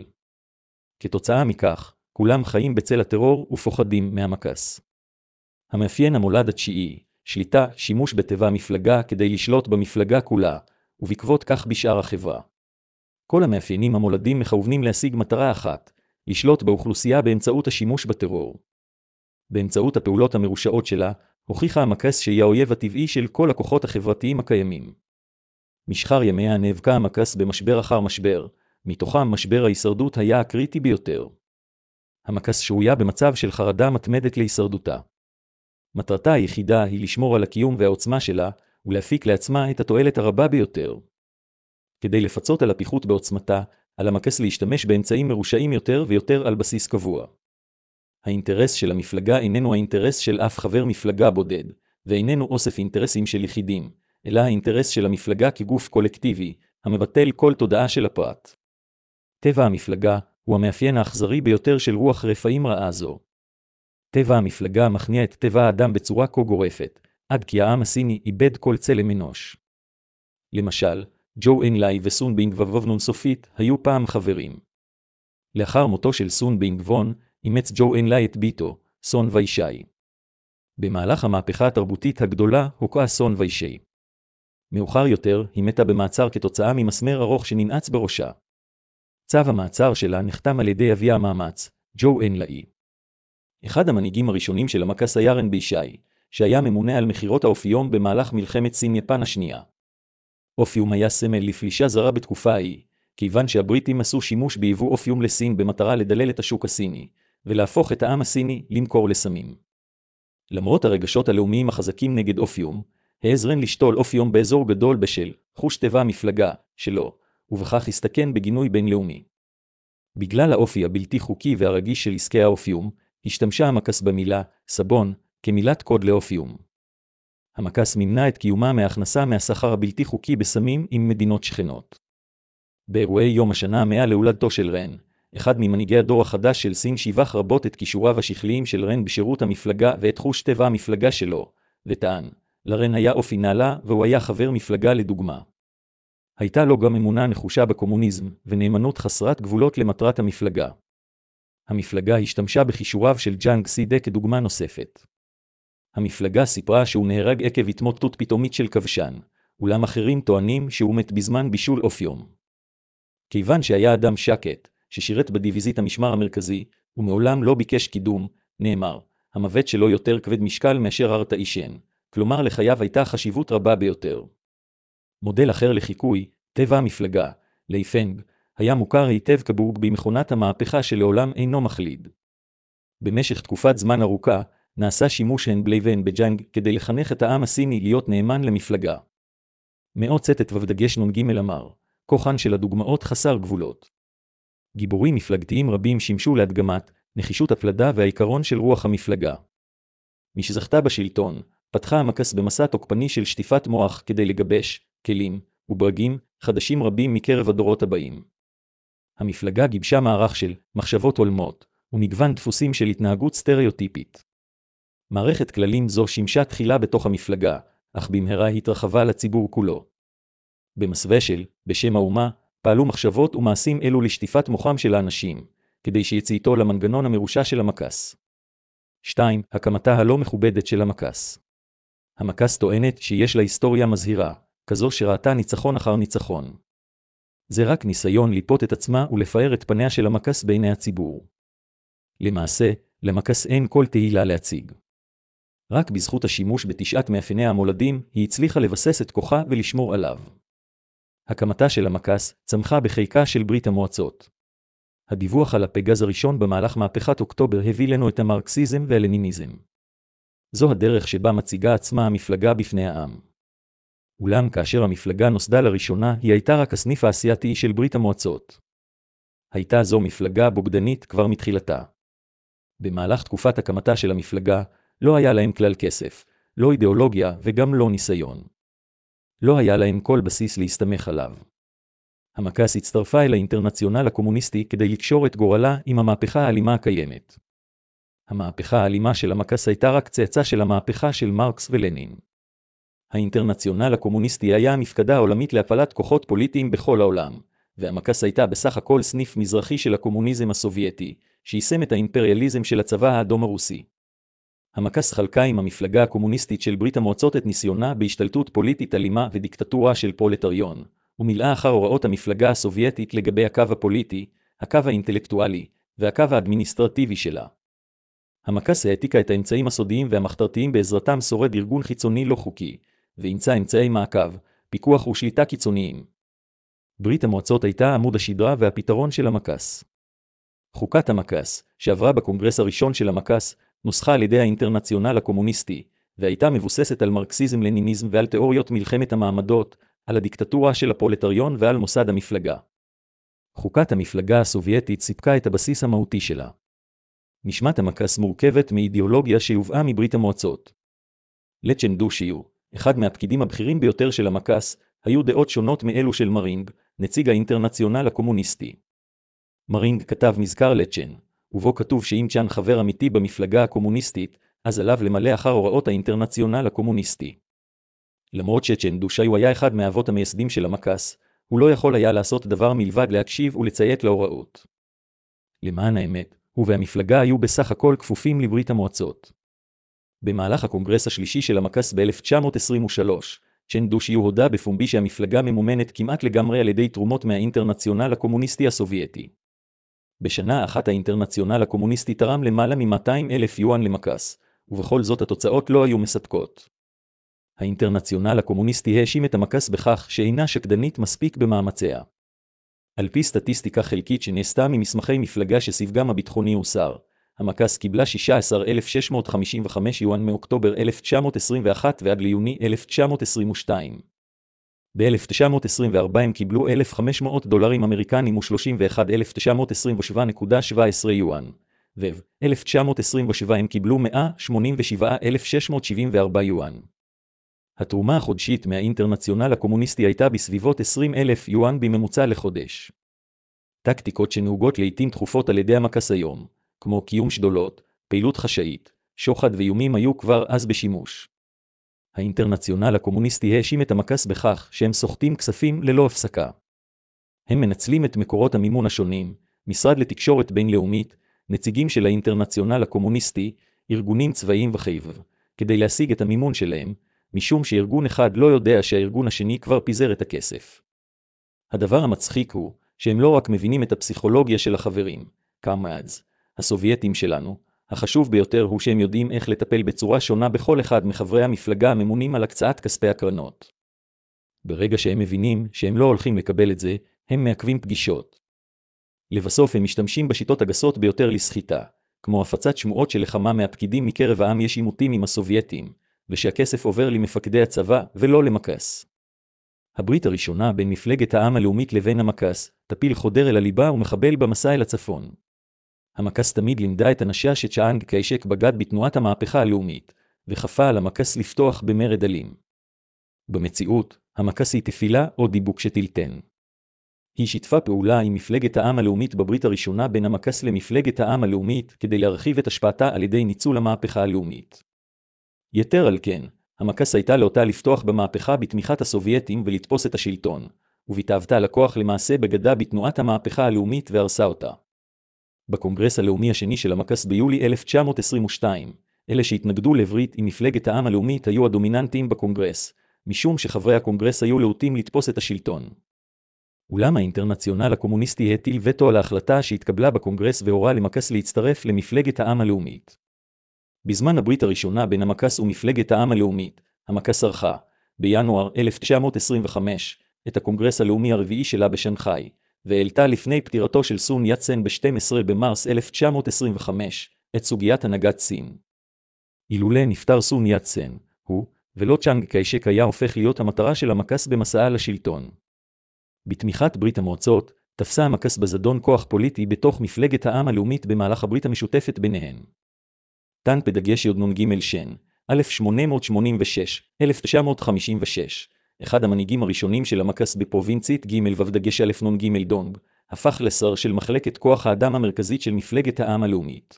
כתוצאה מכך, כולם חיים בצל הטרור ופוחדים מהמקס. המאפיין המולד התשיעי, שליטה, שימוש בטבע המפלגה כדי לשלוט במפלגה כולה, ובעקבות כך בשאר החברה. כל המאפיינים המולדים מכוונים להשיג מטרה אחת, לשלוט באוכלוסייה באמצעות השימוש בטרור. באמצעות הפעולות המרושעות שלה, הוכיחה המקס שהיא האויב הטבעי של כל הכוחות החברתיים הקיימים. משחר ימיה נאבקה המקס במשבר אחר משבר, מתוכם משבר ההישרדות היה הקריטי ביותר. המקס שרויה במצב של חרדה מתמדת להישרדותה. מטרתה היחידה היא לשמור על הקיום והעוצמה שלה, ולהפיק לעצמה את התועלת הרבה ביותר. כדי לפצות על הפיחות בעוצמתה, על המקס להשתמש באמצעים מרושעים יותר ויותר על בסיס קבוע. האינטרס של המפלגה איננו האינטרס של אף חבר מפלגה בודד, ואיננו אוסף אינטרסים של יחידים, אלא האינטרס של המפלגה כגוף קולקטיבי, המבטל כל תודעה של הפרט. טבע המפלגה הוא המאפיין האכזרי ביותר של רוח רפאים רעה זו. טבע המפלגה מכניע את טבע האדם בצורה כה גורפת, עד כי העם הסיני איבד כל צלם אנוש. למשל, ג'ו אנלאי וסון בינג וון סופית היו פעם חברים. לאחר מותו של סון בינג וון, אימץ ג'ו אנלאי את ביתו, סון ויישי. במהלך המהפכה התרבותית הגדולה הוקעה סון ויישי. מאוחר יותר היא מתה במעצר כתוצאה ממסמר ארוך שננעץ בראשה. צו המעצר שלה נחתם על ידי אביה המאמץ, ג'ו אנלאי. אחד המנהיגים הראשונים של המקס היה רן ביישי, שהיה ממונה על מחירות האופיום במהלך מלחמת סין-יפן השנייה. אופיום היה סמל לפלישה זרה בתקופה ההיא, כיוון שהבריטים עשו שימוש ביבוא אופיום לסין במטרה לדלל את השוק הסיני, ולהפוך את העם הסיני למכור לסמים. למרות הרגשות הלאומיים החזקים נגד אופיום, העז רן לשתול אופיום באזור גדול בשל חוש טבע המפלגה שלו, ובכך הסתכן בגינוי בינלאומי. בגלל האופי הבלתי חוקי והרגיש של עסקי האופיום, השתמשה המקס במילה סבון כמילת קוד לאופיום. המקס מימנה את קיומה מההכנסה מהסחר הבלתי חוקי בסמים עם מדינות שכנות. באירועי יום השנה המאה להולדתו של רן, אחד ממנהיגי הדור החדש של סין שיבח רבות את כישוריו השכליים של רן בשירות המפלגה ואת חוש טבע המפלגה שלו, וטען, לרן היה אופי נעלה והוא היה חבר מפלגה לדוגמה. הייתה לו גם אמונה נחושה בקומוניזם ונאמנות חסרת גבולות למטרת המפלגה. המפלגה השתמשה בכישוריו של ג'אנג סידה כדוגמה נוספת. המפלגה סיפרה שהוא נהרג עקב התמוטטות פתאומית של כבשן, אולם אחרים טוענים שהוא מת בזמן בישול אופיום. כיוון שהיה אדם שקט, ששירת בדיוויזית המשמר המרכזי, ומעולם לא ביקש קידום, נאמר, המוות שלו יותר כבד משקל מאשר הרתעישן, כלומר לחייו הייתה חשיבות רבה ביותר. מודל אחר לחיקוי, טבע המפלגה, לי פנג, היה מוכר היטב כבורג במכונת המהפכה שלעולם אינו מחליד. במשך תקופת זמן ארוכה, נעשה שימוש הן בלי והן בג'אנג כדי לחנך את העם הסיני להיות נאמן למפלגה. מאות צטט ודגש נ"ג אמר, כוחן של הדוגמאות חסר גבולות. גיבורים מפלגתיים רבים שימשו להדגמת נחישות הפלדה והעיקרון של רוח המפלגה. משזכתה בשלטון, פתחה המקס במסע תוקפני של שטיפת מוח כדי לגבש כלים וברגים חדשים רבים מקרב הדורות הבאים. המפלגה גיבשה מערך של מחשבות הולמות ומגוון דפוסים של התנהגות סטריאוטיפית. מערכת כללים זו שימשה תחילה בתוך המפלגה, אך במהרה התרחבה לציבור כולו. במסווה של בשם האומה, פעלו מחשבות ומעשים אלו לשטיפת מוחם של האנשים, כדי שיצייתו למנגנון המרושע של המקס. שתיים. הקמתה הלא מכובדת של המקס. המקס טוענת שיש לה היסטוריה מזהירה, כזו שראתה ניצחון אחר ניצחון. זה רק ניסיון ליפות את עצמה ולפאר את פניה של המקס בעיני הציבור. למעשה, למקס אין כל תהילה להציג. רק בזכות השימוש בתשעת מאפייניה המולדים, היא הצליחה לבסס את כוחה ולשמור עליו. הקמתה של המקס צמחה בחיקה של ברית המועצות. הדיווח על הפגז הראשון במהלך מהפכת אוקטובר הביא לנו את המרקסיזם והלניניזם. זו הדרך שבה מציגה עצמה המפלגה בפני העם. אולם כאשר המפלגה נוסדה לראשונה, היא הייתה רק הסניף האסייתי של ברית המועצות. הייתה זו מפלגה בוגדנית כבר מתחילתה. במהלך תקופת הקמתה של המפלגה, לא היה להם כלל כסף, לא אידיאולוגיה וגם לא ניסיון. לא היה להם כל בסיס להסתמך עליו. המקס הצטרפה אל האינטרנציונל הקומוניסטי כדי לקשור את גורלה עם המהפכה האלימה הקיימת. המהפכה האלימה של המקס הייתה רק צאצא של המהפכה של מרקס ולנין. האינטרנציונל הקומוניסטי היה המפקדה העולמית להפעלת כוחות פוליטיים בכל העולם, והמקס הייתה בסך הכל סניף מזרחי של הקומוניזם הסובייטי, שיישם את האימפריאליזם של הצבא האדום הרוסי. המקס חלקה עם המפלגה הקומוניסטית של ברית המועצות את ניסיונה בהשתלטות פוליטית אלימה ודיקטטורה של פרולטריון, ומילאה אחר הוראות המפלגה הסובייטית לגבי הקו הפוליטי, הקו האינטלקטואלי והקו האדמיניסטרטיבי שלה. המקס העתיקה את האמצעים הסודיים והמחתרתיים בעזרתם שורד ארגון חיצוני לא חוקי, ואימצה אמצעי מעקב, פיקוח ושליטה קיצוניים. ברית המועצות הייתה עמוד השדרה והפתרון של המקס. חוקת המקס, שעברה בקונגרס הראשון של המקס, נוסחה על ידי האינטרנציונל הקומוניסטי, והייתה מבוססת על מרקסיזם-לניניזם ועל תיאוריות מלחמת המעמדות, על הדיקטטורה של הפרולטריון ועל מוסד המפלגה. חוקת המפלגה הסובייטית סיפקה את הבסיס המהותי שלה. נשמת המקס מורכבת מאידיאולוגיה שיובאה מברית המועצות. לצ'ן דושיו, אחד מהפקידים הבכירים ביותר של המקס, היו דעות שונות מאלו של מרינג, נציג האינטרנציונל הקומוניסטי. מרינג כתב מזכר לצ'ן, ובו כתוב שאם צ'אן חבר אמיתי במפלגה הקומוניסטית, אז עליו למלא אחר הוראות האינטרנציונל הקומוניסטי. למרות שצ'ן דושיו היה אחד מהאבות המייסדים של המקס, הוא לא יכול היה לעשות דבר מלבד להקשיב ולציית להוראות. למען האמת, הוא והמפלגה היו בסך הכל כפופים לברית המועצות. במהלך הקונגרס השלישי של המקס ב-אלף תשע מאות עשרים ושלוש, צ'ן דושיו הודה בפומבי שהמפלגה ממומנת כמעט לגמרי על ידי תרומות מהאינטרנציונל הקומוניסטי הסובייטי. בשנה אחת האינטרנציונל הקומוניסטי תרם למעלה מ-מאתיים אלף יואן למקס, ובכל זאת התוצאות לא היו מספקות. האינטרנציונל הקומוניסטי האשים את המקס בכך שאינה שקדנית מספיק במאמציה. על פי סטטיסטיקה חלקית שנעשתה ממסמכי מפלגה שספגם הביטחוני הוסר, המקס קיבלה שישה עשר אלף שש מאות חמישים וחמש יואן מאוקטובר אלף תשע מאות עשרים ואחת ועד ליוני אלף תשע מאות עשרים ושתיים. ב-אלף תשע מאות עשרים וארבע הם קיבלו אלף וחמש מאות דולרים אמריקנים ו-שלושים ואחד אלף תשע מאות עשרים ושבע נקודה שבע עשרה יואן, וב-אלף תשע מאות עשרים ושבע הם קיבלו מאה שמונים ושבעה אלף שש מאות שבעים וארבע יואן. התרומה החודשית מהאינטרנציונל הקומוניסטי הייתה בסביבות עשרים אלף יואן בממוצע לחודש. טקטיקות שנהוגות לעתים תכופות על ידי המקס היום, כמו קיום שדולות, פעילות חשאית, שוחד ואיומים היו כבר אז בשימוש. האינטרנציונל הקומוניסטי האשים את המקס בכך שהם סוחטים כספים ללא הפסקה. הם מנצלים את מקורות המימון השונים, משרד לתקשורת בינלאומית, נציגים של האינטרנציונל הקומוניסטי, ארגונים צבאיים וחייב, כדי להשיג את המימון שלהם, משום שארגון אחד לא יודע שהארגון השני כבר פיזר את הכסף. הדבר המצחיק הוא שהם לא רק מבינים את הפסיכולוגיה של החברים, קאמרדס, הסובייטים שלנו, החשוב ביותר הוא שהם יודעים איך לטפל בצורה שונה בכל אחד מחברי המפלגה הממונים על הקצאת כספי הקרנות. ברגע שהם מבינים שהם לא הולכים לקבל את זה, הם מעכבים פגישות. לבסוף הם משתמשים בשיטות הגסות ביותר לסחיטה, כמו הפצת שמועות שלכמה מהפקידים מקרב העם יש עימותים עם הסובייטים, ושהכסף עובר למפקדי הצבא ולא למקס. הברית הראשונה בין מפלגת העם הלאומית לבין המקס, תפיל חודר אל הליבה ומחבל במסע אל הצפון. המקס תמיד לימדה את אנשיה שצ'אנג קיישק בגד בתנועת המהפכה הלאומית, וחפה על המקס לפתוח במרד אלים. במציאות, המקס היא תפילה או דיבוק שתלתן. היא שיתפה פעולה עם מפלגת העם הלאומית בברית הראשונה בין המקס למפלגת העם הלאומית כדי להרחיב את השפעתה על ידי ניצול המהפכה הלאומית. יתר על כן, המקס הייתה לאותה לפתוח במהפכה בתמיכת הסובייטים ולתפוס את השלטון, ובתאוותה לקוח למעשה בגדה בתנועת המהפכה הלאומית והרסה אותה. בקונגרס הלאומי השני של המקס ביולי אלף תשע מאות עשרים ושתיים, אלה שהתנגדו לברית עם מפלגת העם הלאומית היו הדומיננטיים בקונגרס, משום שחברי הקונגרס היו להוטים לתפוס את השלטון. אולם האינטרנציונל הקומוניסטי הטיל וטו על ההחלטה שהתקבלה בקונגרס והורה למקס להצטרף למפלגת העם הלאומית. בזמן הברית הראשונה בין המקס ומפלגת העם הלאומית, המקס ערכה, בינואר אלף תשע מאות עשרים וחמש, את הקונגרס הלאומי הרביעי שלה בשנגחאי, והעלתה לפני פטירתו של סון יאט-סן ב-שנים עשר במרס אלף תשע מאות עשרים וחמש, את סוגיית הנהגת סין. אילולא נפטר סון יאט-סן, הוא, ולא צ'אנג קאי-שק היה הופך להיות המטרה של המקס במסעה לשלטון. בתמיכת ברית המועצות, תפסה המקס בזדון כוח פוליטי בתוך מפלגת העם הלאומית במהלך הברית המשותפת ביניהן. תן פדגש י"ג שן, אלף שמונה מאות שמונים ושש עד אלף תשע מאות חמישים ושש, אחד המנהיגים הראשונים של המקס בפרובינצית ג' ו"ג אלף נ"ג דונג, הפך לשר של מחלקת כוח האדם המרכזית של מפלגת העם הלאומית.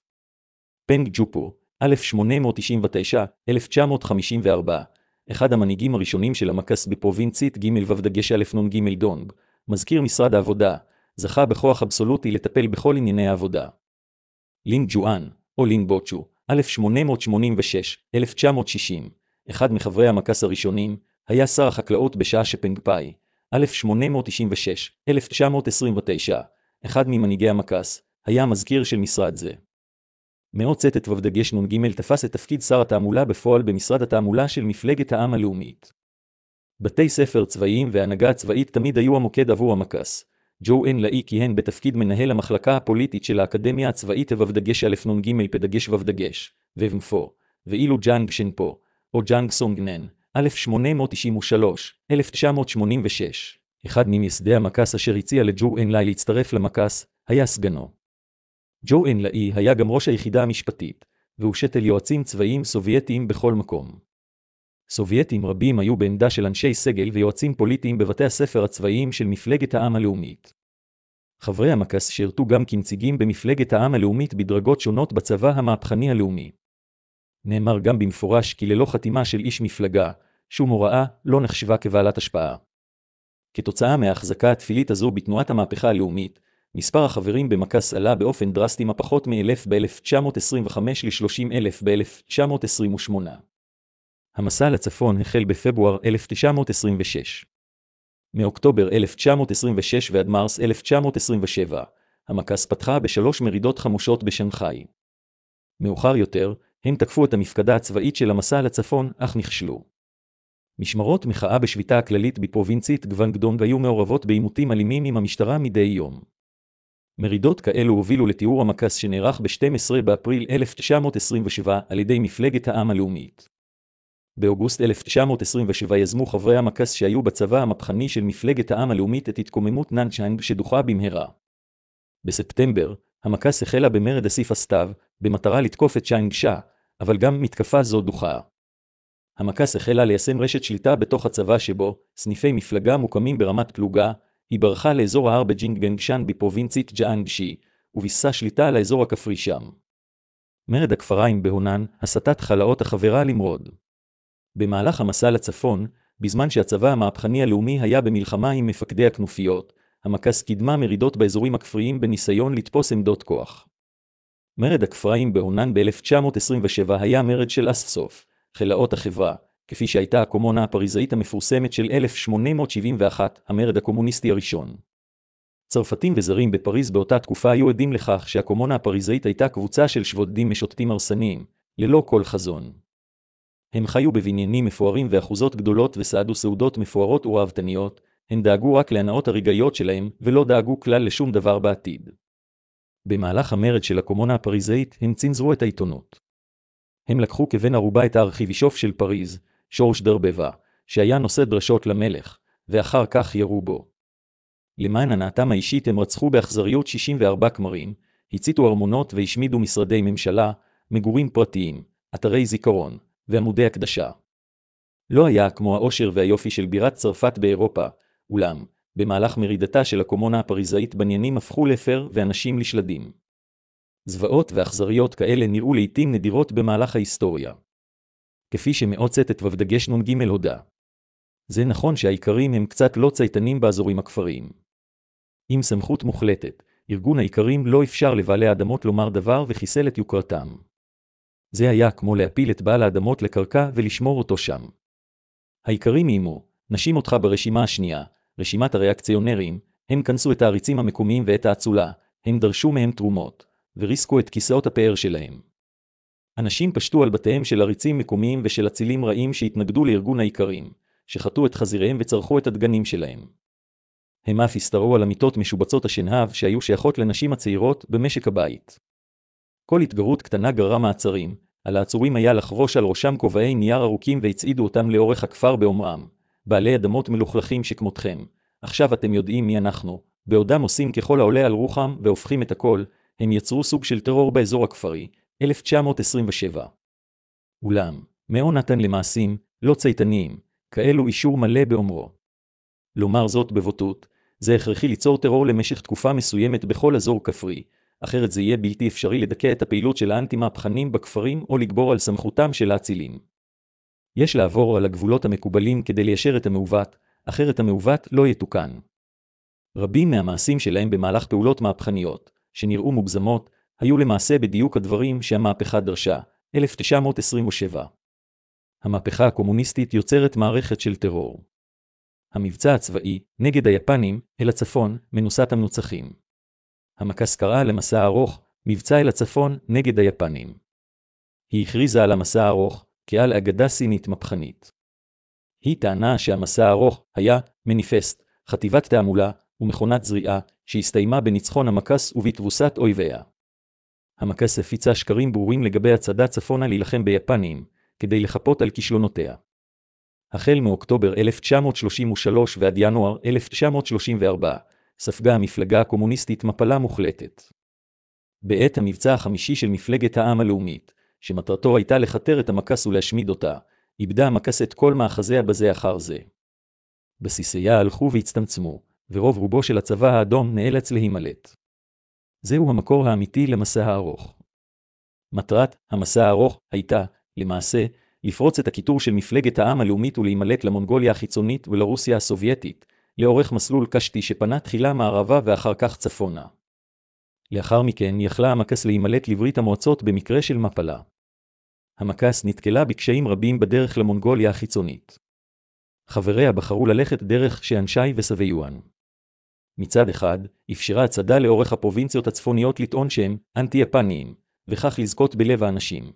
פנג ג'ופו, אלף שמונה מאות תשעים ותשע עד אלף תשע מאות חמישים וארבע, אחד המנהיגים הראשונים של המקס בפרובינצית ג' ו"ג אלף נ"ג דונג, מזכיר משרד העבודה, זכה בכוח אבסולוטי לטפל בכל ענייני העבודה. לין ג'ואן, או לין בוצ'ו, אלף שמונה מאות שמונים ושש עד אלף תשע מאות שישים, אחד מחברי המקס הראשונים, היה שר החקלאות בשעה שפנג פאי, אלף שמונה מאות תשעים ושש עד אלף תשע מאות עשרים ותשע, אחד ממנהיגי המקס, היה מזכיר של משרד זה. מאות צטט ו"ג נ"ג תפס את תפקיד שר התעמולה בפועל במשרד התעמולה של מפלגת העם הלאומית. בתי ספר צבאיים והנהגה הצבאית תמיד היו המוקד עבור המקס. ג'ו אין לאי כיהן בתפקיד מנהל המחלקה הפוליטית של האקדמיה הצבאית ו"ג אלף נ"ג פדגש ו"ג, ובמפו, ואילו ג'אנג שנפו, או ג'אנג סונגנן, אלף שמונה מאות תשעים ושלוש עד אלף תשע מאות שמונים ושש, אחד ממייסדי המקס אשר הציע לג'ו אין לאי להצטרף למקס, היה סגנו. ג'ו אין לאי היה גם ראש היחידה המשפטית, והוא שתל יועצים צבאיים סובייטיים בכל מקום. סובייטים רבים היו בעמדה של אנשי סגל ויועצים פוליטיים בבתי הספר הצבאיים של מפלגת העם הלאומית. חברי המקס שירתו גם כנציגים במפלגת העם הלאומית בדרגות שונות בצבא המהפכני הלאומי. נאמר גם במפורש כי ללא חתימה של איש מפלגה, שום הוראה לא נחשבה כבעלת השפעה. כתוצאה מההחזקה התפילית הזו בתנועת המהפכה הלאומית, מספר החברים במקס עלה באופן דרסטי מפחות מאלף ב-אלף תשע מאות עשרים וחמש ל-שלושים אלף ב-אלף תשע מאות עשרים ושמונה. המסע לצפון החל בפברואר אלף תשע מאות עשרים ושש. מאוקטובר אלף תשע מאות עשרים ושש ועד מרס אלף תשע מאות עשרים ושבע, המקס פתחה בשלוש מרידות חמושות בשנגחאי. מאוחר יותר, הם תקפו את המפקדה הצבאית של המסע לצפון, אך נכשלו. משמרות מחאה בשביתה הכללית בפרובינצית גוונגדונג היו מעורבות בעימותים אלימים עם המשטרה מדי יום. מרידות כאלו הובילו לתיאור המקס שנערך ב-שנים עשר באפריל אלף תשע מאות עשרים ושבע על ידי מפלגת העם הלאומית. באוגוסט אלף תשע מאות עשרים ושבע יזמו חברי המקס שהיו בצבא המהפכני של מפלגת העם הלאומית את התקוממות נאנצ'אנג שדוחה במהרה. בספטמבר, המקס החלה במרד אסיף הסתיו, במטרה לתקוף את צ'יינג-שא, אבל גם מתקפה זו דוחה. המקס החלה ליישם רשת שליטה בתוך הצבא שבו, סניפי מפלגה מוקמים ברמת פלוגה, היא ברחה לאזור ההר בג'ינגנגשן בפרובינצית ג'אנגשי, וביססה שליטה על האזור הכפרי שם. מרד הכפריים בהונן, הסתת חלאות החברה למרוד. במהלך המסע לצפון, בזמן שהצבא המהפכני הלאומי היה במלחמה עם מפקדי הכנופיות, המקס קידמה מרידות באזורים הכפריים בניסיון לתפוס עמדות כוח. מרד הכפריים בהונן ב-אלף תשע מאות עשרים ושבע היה מרד של אספסוף, חלאות החברה, כפי שהייתה הקומונה הפריזאית המפורסמת של אלף שמונה מאות שבעים ואחת, המרד הקומוניסטי הראשון. צרפתים וזרים בפריז באותה תקופה היו עדים לכך שהקומונה הפריזאית הייתה קבוצה של שבודדים משוטטים הרסניים, ללא כל חזון. הם חיו בבניינים מפוארים ואחוזות גדולות וסעדו סעודות מפוארות ורהבתניות, הם דאגו רק להנאות הרגעיות שלהם ולא דאגו כלל לשום דבר בעתיד. במהלך המרד של הקומונה הפריזאית הם צנזרו את העיתונות. הם לקחו כבן ערובה את הארכיבישוף של פריז, שורש דרבבה, שהיה נושא דרשות למלך, ואחר כך ירו בו. למען הנאתם האישית הם רצחו באכזריות שישים וארבעה כמרים, הציתו ארמונות והשמידו משרדי ממשלה, מגורים פרטיים, אתרי זיכרון, ועמודי הקדשה. לא היה כמו האושר והיופי של בירת צרפת באירופה, אולם, במהלך מרידתה של הקומונה הפריזאית בניינים הפכו לפר ואנשים לשלדים. זוועות ואכזריות כאלה נראו לעתים נדירות במהלך ההיסטוריה. כפי שמאות צטט ו"ג נ"ג הודה. זה נכון שהאיכרים הם קצת לא צייתנים באזורים הכפריים. עם סמכות מוחלטת, ארגון האיכרים לא אפשר לבעלי האדמות לומר דבר וחיסל את יוקרתם. זה היה כמו להפיל את בעל האדמות לקרקע ולשמור אותו שם. האיכרים איימו, נשים אותך ברשימה השנייה, רשימת הריאקציונרים, הם כנסו את העריצים המקומיים ואת האצולה, הם דרשו מהם תרומות, וריסקו את כיסאות הפאר שלהם. אנשים פשטו על בתיהם של עריצים מקומיים ושל אצילים רעים שהתנגדו לארגון האיכרים, שחטו את חזיריהם וצרכו את הדגנים שלהם. הם אף הסתרו על המיטות משובצות השנהב שהיו שייכות לנשים הצעירות במשק הבית. כל התגרות קטנה גררה מעצרים, על העצורים היה לחבוש על ראשם כובעי נייר ארוכים והצעידו אותם לאורך הכפר באומרם, בעלי אדמות מלוכלכים שכמותכם. עכשיו אתם יודעים מי אנחנו. בעודם עושים ככל העולה על רוחם והופכים את הכל, הם יצרו סוג של טרור באזור הכפרי, אלף תשע מאות עשרים ושבע. אולם, מאו נתן למעשים, לא צייתניים, כאלו אישור מלא באומרו. לומר זאת בבוטות, זה הכרחי ליצור טרור למשך תקופה מסוימת בכל אזור כפרי, אחרת זה יהיה בלתי אפשרי לדכא את הפעילות של האנטי-מהפכנים בכפרים או לגבור על סמכותם של האצילים. יש לעבור על הגבולות המקובלים כדי ליישר את המעוות, אחרת המעוות לא יתוקן. רבים מהמעשים שלהם במהלך פעולות מהפכניות, שנראו מוגזמות, היו למעשה בדיוק הדברים שהמהפכה דרשה, אלף תשע מאות עשרים ושבע. המהפכה הקומוניסטית יוצרת מערכת של טרור. המבצע הצבאי, נגד היפנים, אל הצפון, מנוסת המנוצחים. המקס קרא למסע הארוך, מבצע אל הצפון, נגד היפנים. היא הכריזה על המסע הארוך, כעל אגדה סינית מהפכנית. היא טענה שהמסע הארוך היה מניפסט, חטיבת תעמולה ומכונת זריעה, שהסתיימה בניצחון המקס ובתבוסת אויביה. המקס הפיצה שקרים ברורים לגבי הצעדה צפונה להילחם ביפנים, כדי לחפות על כישלונותיה. החל מאוקטובר אלף תשע מאות שלושים ושלוש ועד ינואר אלף תשע מאות שלושים וארבע, ספגה המפלגה הקומוניסטית מפלה מוחלטת. בעת המבצע החמישי של מפלגת העם הלאומית, שמטרתו הייתה לחתר את המקס ולהשמיד אותה, איבדה המקס את כל מאחזיה בזה אחר זה. בסיסיה הלכו והצטמצמו, ורוב רובו של הצבא האדום נאלץ להימלט. זהו המקור האמיתי למסע הארוך. מטרת המסע הארוך הייתה, למעשה, לפרוץ את הקיטור של מפלגת העם הלאומית ולהימלט למונגוליה החיצונית ולרוסיה הסובייטית, לאורך מסלול קשתי שפנה תחילה מערבה ואחר כך צפונה. לאחר מכן יכלה המקס להימלט לברית המועצות במקרה של מפלה. המקס נתקלה בקשיים רבים בדרך למונגוליה החיצונית. חבריה בחרו ללכת דרך שאנשי וסביואן. מצד אחד, אפשרה הצעדה לאורך הפרובינציות הצפוניות לטעון שהם אנטי-יפניים, וכך לזכות בלב האנשים.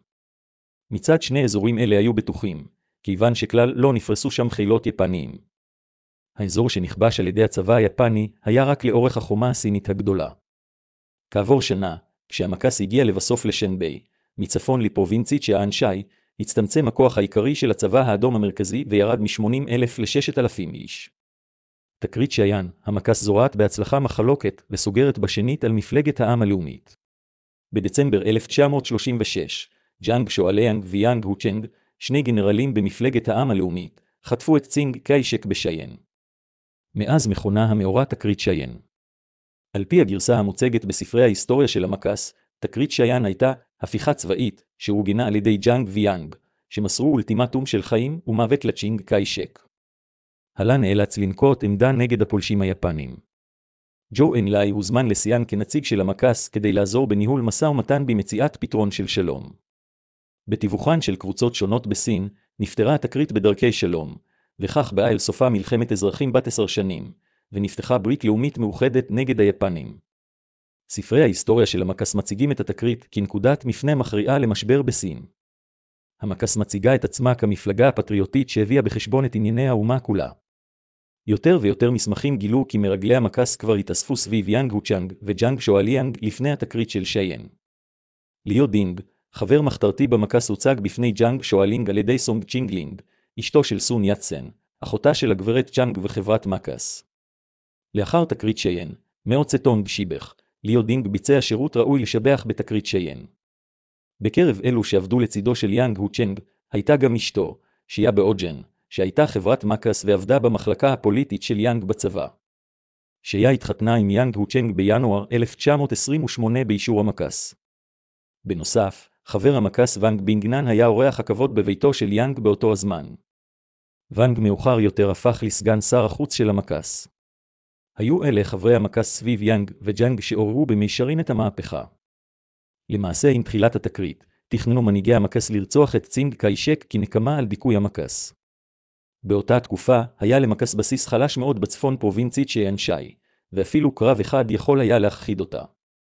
מצד שני אזורים אלה היו בטוחים, כיוון שכלל לא נפרסו שם חילות יפניים. האזור שנכבש על ידי הצבא היפני היה רק לאורך החומה הסינית הגדולה. כעבור שנה, כשהמקס הגיע לבסוף לשנביי, מצפון לפרובינצית שאנשי, הצטמצם הכוח העיקרי של הצבא האדום המרכזי וירד מ-שמונים אלף ל-שישת אלפים איש. תקרית שיין, המקס זורעת בהצלחה מחלוקת וסוגרת בשנית על מפלגת העם הלאומית. בדצמבר אלף תשע מאות שלושים ושש, ג'אנג שואליאנג ויאנג הוצ'נג, שני גנרלים במפלגת העם הלאומית, חטפו את צינג קיישק בשיין. מאז מכונה המאורע תקרית שיין. על פי הגרסה המוצגת בספרי ההיסטוריה של המקס, תקרית שיין הייתה הפיכה צבאית שאורגנה על ידי ג'אנג ויאנג, שמסרו אולטימטום של חיים ומוות לצ'ינג קיישק. הלה נאלץ לנקוט עמדה נגד הפולשים היפנים. ג'ו אנלאי הוזמן לסיאן כנציג של המקס כדי לעזור בניהול משא ומתן במציאת פתרון של שלום. בתיווכן של קבוצות שונות בסין, נפתרה התקרית בדרכי שלום, וכך באה אל סופה מלחמת אזרחים בת עשר שנים, ונפתחה ברית לאומית מאוחדת נגד היפנים. ספרי ההיסטוריה של המקס מציגים את התקרית כנקודת מפנה מכריעה למשבר בסין. המקס מציגה את עצמה כמפלגה הפטריוטית שהביאה בחשבון את ענייני האומה כולה. יותר ויותר מסמכים גילו כי מרגלי המקס כבר התאספו סביב יאנג הוצ'נג וג'אנג שואליאנג לפני התקרית של שיין. ליו דינג, חבר מחתרתי במקס, הוצג בפני ג'אנג שואלינג על ידי סונג צ'ינגלינג, אשתו של סון יאצן, אחותה של הגברת צ'אנג וחברת מקס. לאחר תקרית שיין, מאו צטונג שיבח, ליו דינג ביצע שירות ראוי לשבח בתקרית שיין. בקרב אלו שעבדו לצידו של יאנג הוצ'נג, הייתה גם אשתו, שיה באוג'ן, שהייתה חברת מקס ועבדה במחלקה הפוליטית של יאנג בצבא. שיה התחתנה עם יאנג הוצ'נג בינואר אלף תשע מאות עשרים ושמונה באישור המקס. בנוסף, חבר המקס ואנג בינגנן היה אורח הכבוד בביתו של יאנג באותו הזמן. ואנג מאוחר יותר הפך לסגן שר החוץ של המקס. היו אלה חברי המקס סביב יאנג וג'אנג שעוררו במישרין את המהפכה. למעשה עם תחילת התקרית, תכננו מנהיגי המקס לרצוח את צינג קיישק כנקמה על דיכוי המקס. באותה תקופה היה למקס בסיס חלש מאוד בצפון פרובינצית שאנשי, ואפילו קרב אחד יכול היה להכחיד אותה.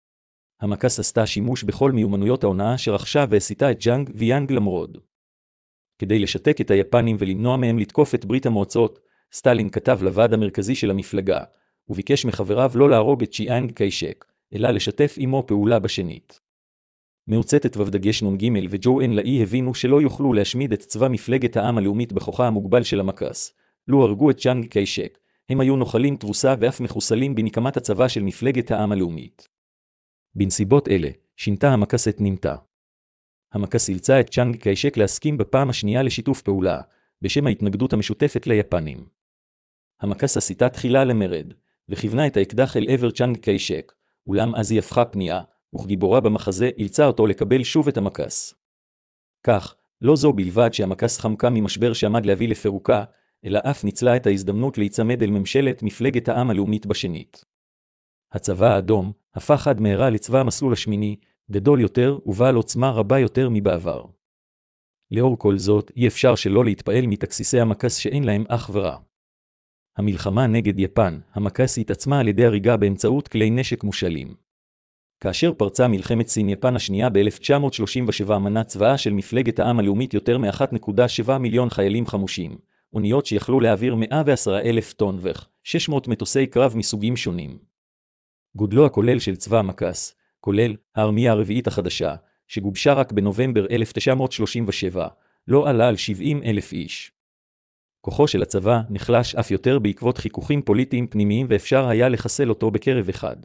המקס עשתה שימוש בכל מיומנויות ההונאה שרכשה והסיתה את ג'אנג ויאנג למרוד. כדי לשתק את היפנים ולמנוע מהם לתקוף את ברית המועצות, סטלין כתב לוועד המרכזי של המפלגה, וביקש מחבריו לא להרוג את צ'יאנג קיישק, אלא לשתף עמו פעולה בשנית. מאוצטת ובדגש נ"ג וג'ו אן לאי הבינו שלא יוכלו להשמיד את צבא מפלגת העם הלאומית בכוחה המוגבל של המקס. לו הרגו את צ'אנג קיישק, הם היו נוחלים תבוסה ואף מחוסלים בנקמת הצבא של מפלגת העם הלאומית. בנסיבות אלה, שינתה המקס את נמתה. המקס אילצה את צ'אנג קיישק להסכים בפעם השנייה לשיתוף פעולה, בשם ההתנגדות המשותפת ליפנים. המקס עשיתה תחילה למרד, וכיוונה את האקדח אל עבר צ'אנג קיישק, אולם אז היא הפכה פנייה, וכגיבורה במחזה אילצה אותו לקבל שוב את המקס. כך, לא זו בלבד שהמקס חמקה ממשבר שעמד להביא לפירוקה, אלא אף ניצלה את ההזדמנות להיצמד אל ממשלת מפלגת העם הלאומית בשנית. הצבא האדום הפך עד מהרה לצבא המסלול השמיני, גדול יותר ובעל עוצמה רבה יותר מבעבר. לאור כל זאת, אי אפשר שלא להתפעל מתקסיסי המקס שאין להם אח ורע. המלחמה נגד יפן, המקס התעצמה על ידי הריגה באמצעות כלי נשק מושאלים. כאשר פרצה מלחמת סין-יפן השנייה ב-אלף תשע מאות שלושים ושבע מנה צבאה של מפלגת העם הלאומית יותר מ-אחת נקודה שבע מיליון חיילים חמושים, אוניות שיכלו להעביר מאה ועשרה אלף טון ו-שש מאות מטוסי קרב מסוגים שונים. גודלו הכולל של צבא המקס, כולל הארמיה הרביעית החדשה, שגובשה רק בנובמבר אלף תשע מאות שלושים ושבע, לא עלה על שבעים אלף איש. כוחו של הצבא נחלש אף יותר בעקבות חיכוכים פוליטיים פנימיים ואפשר היה לחסל אותו בקרב אחד.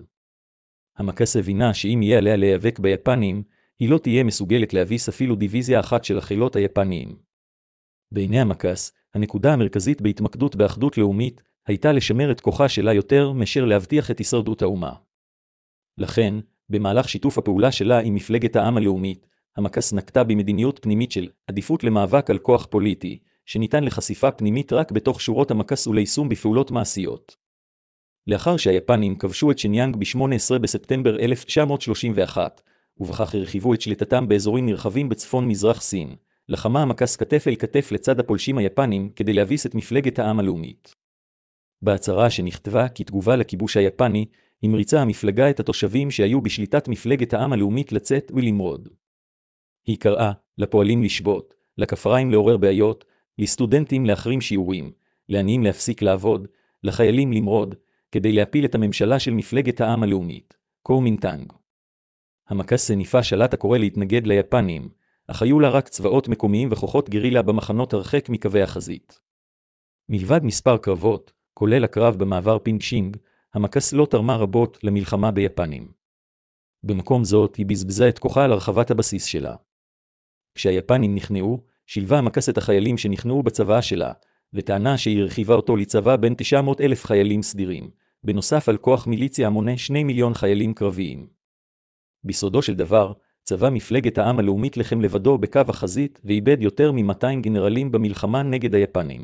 המקס הבינה שאם יהיה עליה להיאבק ביפנים, היא לא תהיה מסוגלת להביס אפילו דיוויזיה אחת של החילות היפניים. בעיני המקס, הנקודה המרכזית בהתמקדות באחדות לאומית, הייתה לשמר את כוחה שלה יותר מאשר להבטיח את הישרדות האומה. לכן, במהלך שיתוף הפעולה שלה עם מפלגת העם הלאומית, המקס נקטה במדיניות פנימית של עדיפות למאבק על כוח פוליטי, שניתן לחשיפה פנימית רק בתוך שורות המקס וליישום בפעולות מעשיות. לאחר שהיפנים כבשו את שיניאנג ב-שמונה עשרה בספטמבר אלף תשע מאות שלושים ואחת, ובכך הרחיבו את שליטתם באזורים נרחבים בצפון מזרח סין, לחמה המקס כתף אל כתף לצד הפולשים היפנים כדי להביס את מפלגת העם הלאומית. בהצהרה שנכתבה כתגובה לכיבוש היפני, המריצה המפלגה את התושבים שהיו בשליטת מפלגת העם הלאומית לצאת ולמרוד. היא קראה לפועלים לשבות, לכפריים לעורר בעיות, לסטודנטים להחרים שיעורים, לעניים להפסיק לעבוד, לחיילים למרוד, כדי להפיל את הממשלה של מפלגת העם הלאומית, קומינטנג. המקס הניפה שלט הקורא להתנגד ליפנים, אך היו לה רק צבאות מקומיים וכוחות גרילה במחנות הרחק מקווי החזית. מלבד מספר קרבות, כולל הקרב במעבר פינג-שינג, המקס לא תרמה רבות למלחמה ביפנים. במקום זאת היא בזבזה את כוחה על הרחבת הבסיס שלה. כשהיפנים נכנעו, שילבה המקס את החיילים שנכנעו בצבא שלה, וטענה שהיא הרחיבה אותו לצבא בין תשע מאות אלף חיילים סדירים, בנוסף על כוח מיליציה המונה שני מיליון חיילים קרביים. בסודו של דבר, צבא מפלגת העם הלאומית לחם לבדו בקו החזית ואיבד יותר מ-מאתיים גנרלים במלחמה נגד היפנים.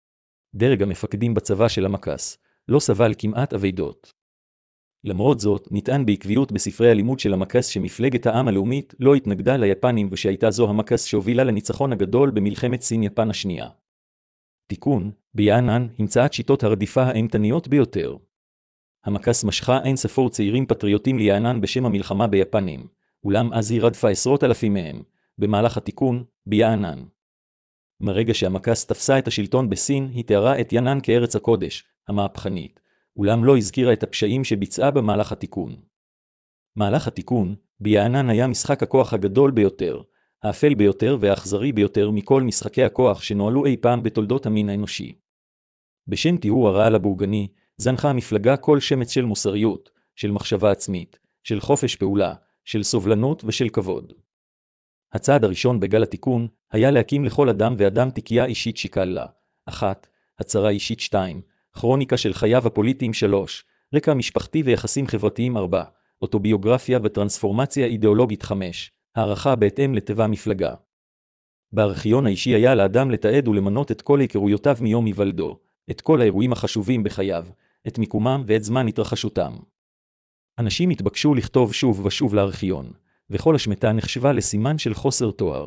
דרג המפקדים בצבא של המקס לא סבל כמעט אבדות. למרות זאת, נטען בעקביות בספרי הלימוד של המקס שמפלגת העם הלאומית לא התנגדה ליפנים ושהייתה זו המקס שהובילה לניצחון הגדול במלחמת סין-יפן השנייה. תיקון, ביאנן המצאת שיטות הרדיפה האימתניות ביותר. המקס משכה אין ספור צעירים פטריוטים ליאנן בשם המלחמה ביפנים, אולם אז היא רדפה עשרות אלפים מהם, במהלך התיקון, ביאנן. מרגע שהמקס תפסה את השלטון בסין, היא תיארה את יאנן כארץ הקודש, המהפכנית, אולם לא הזכירה את הפשעים שביצעה במהלך התיקון. מהלך התיקון, ביאנן היה משחק הכוח הגדול ביותר, האפל ביותר והאכזרי ביותר מכל משחקי הכוח שנועלו אי פעם בתולדות המין האנושי. בשם תיאור הרעל הבורגני, זנחה המפלגה כל שמץ של מוסריות, של מחשבה עצמית, של חופש פעולה, של סובלנות ושל כבוד. הצעד הראשון בגל התיקון היה להקים לכל אדם ואדם תיקייה אישית שיקלה. אחת, הצהרה אישית שתיים, כרוניקה של חייו הפוליטיים שלוש, רקע משפחתי ויחסים חברתיים ארבע, אוטוביוגרפיה וטרנספורמציה אידיאולוגית חמש, הערכה בהתאם לטבע המפלגה. בארכיון האישי היה לאדם לתעד ולמנות את כל היכרויותיו מיום היוולדו, את כל האירועים החשובים בחייו, את מיקומם ואת זמן התרחשותם. אנשים התבקשו לכתוב שוב ושוב לארכיון, וכל השמטה נחשבה לסימן של חוסר תואר.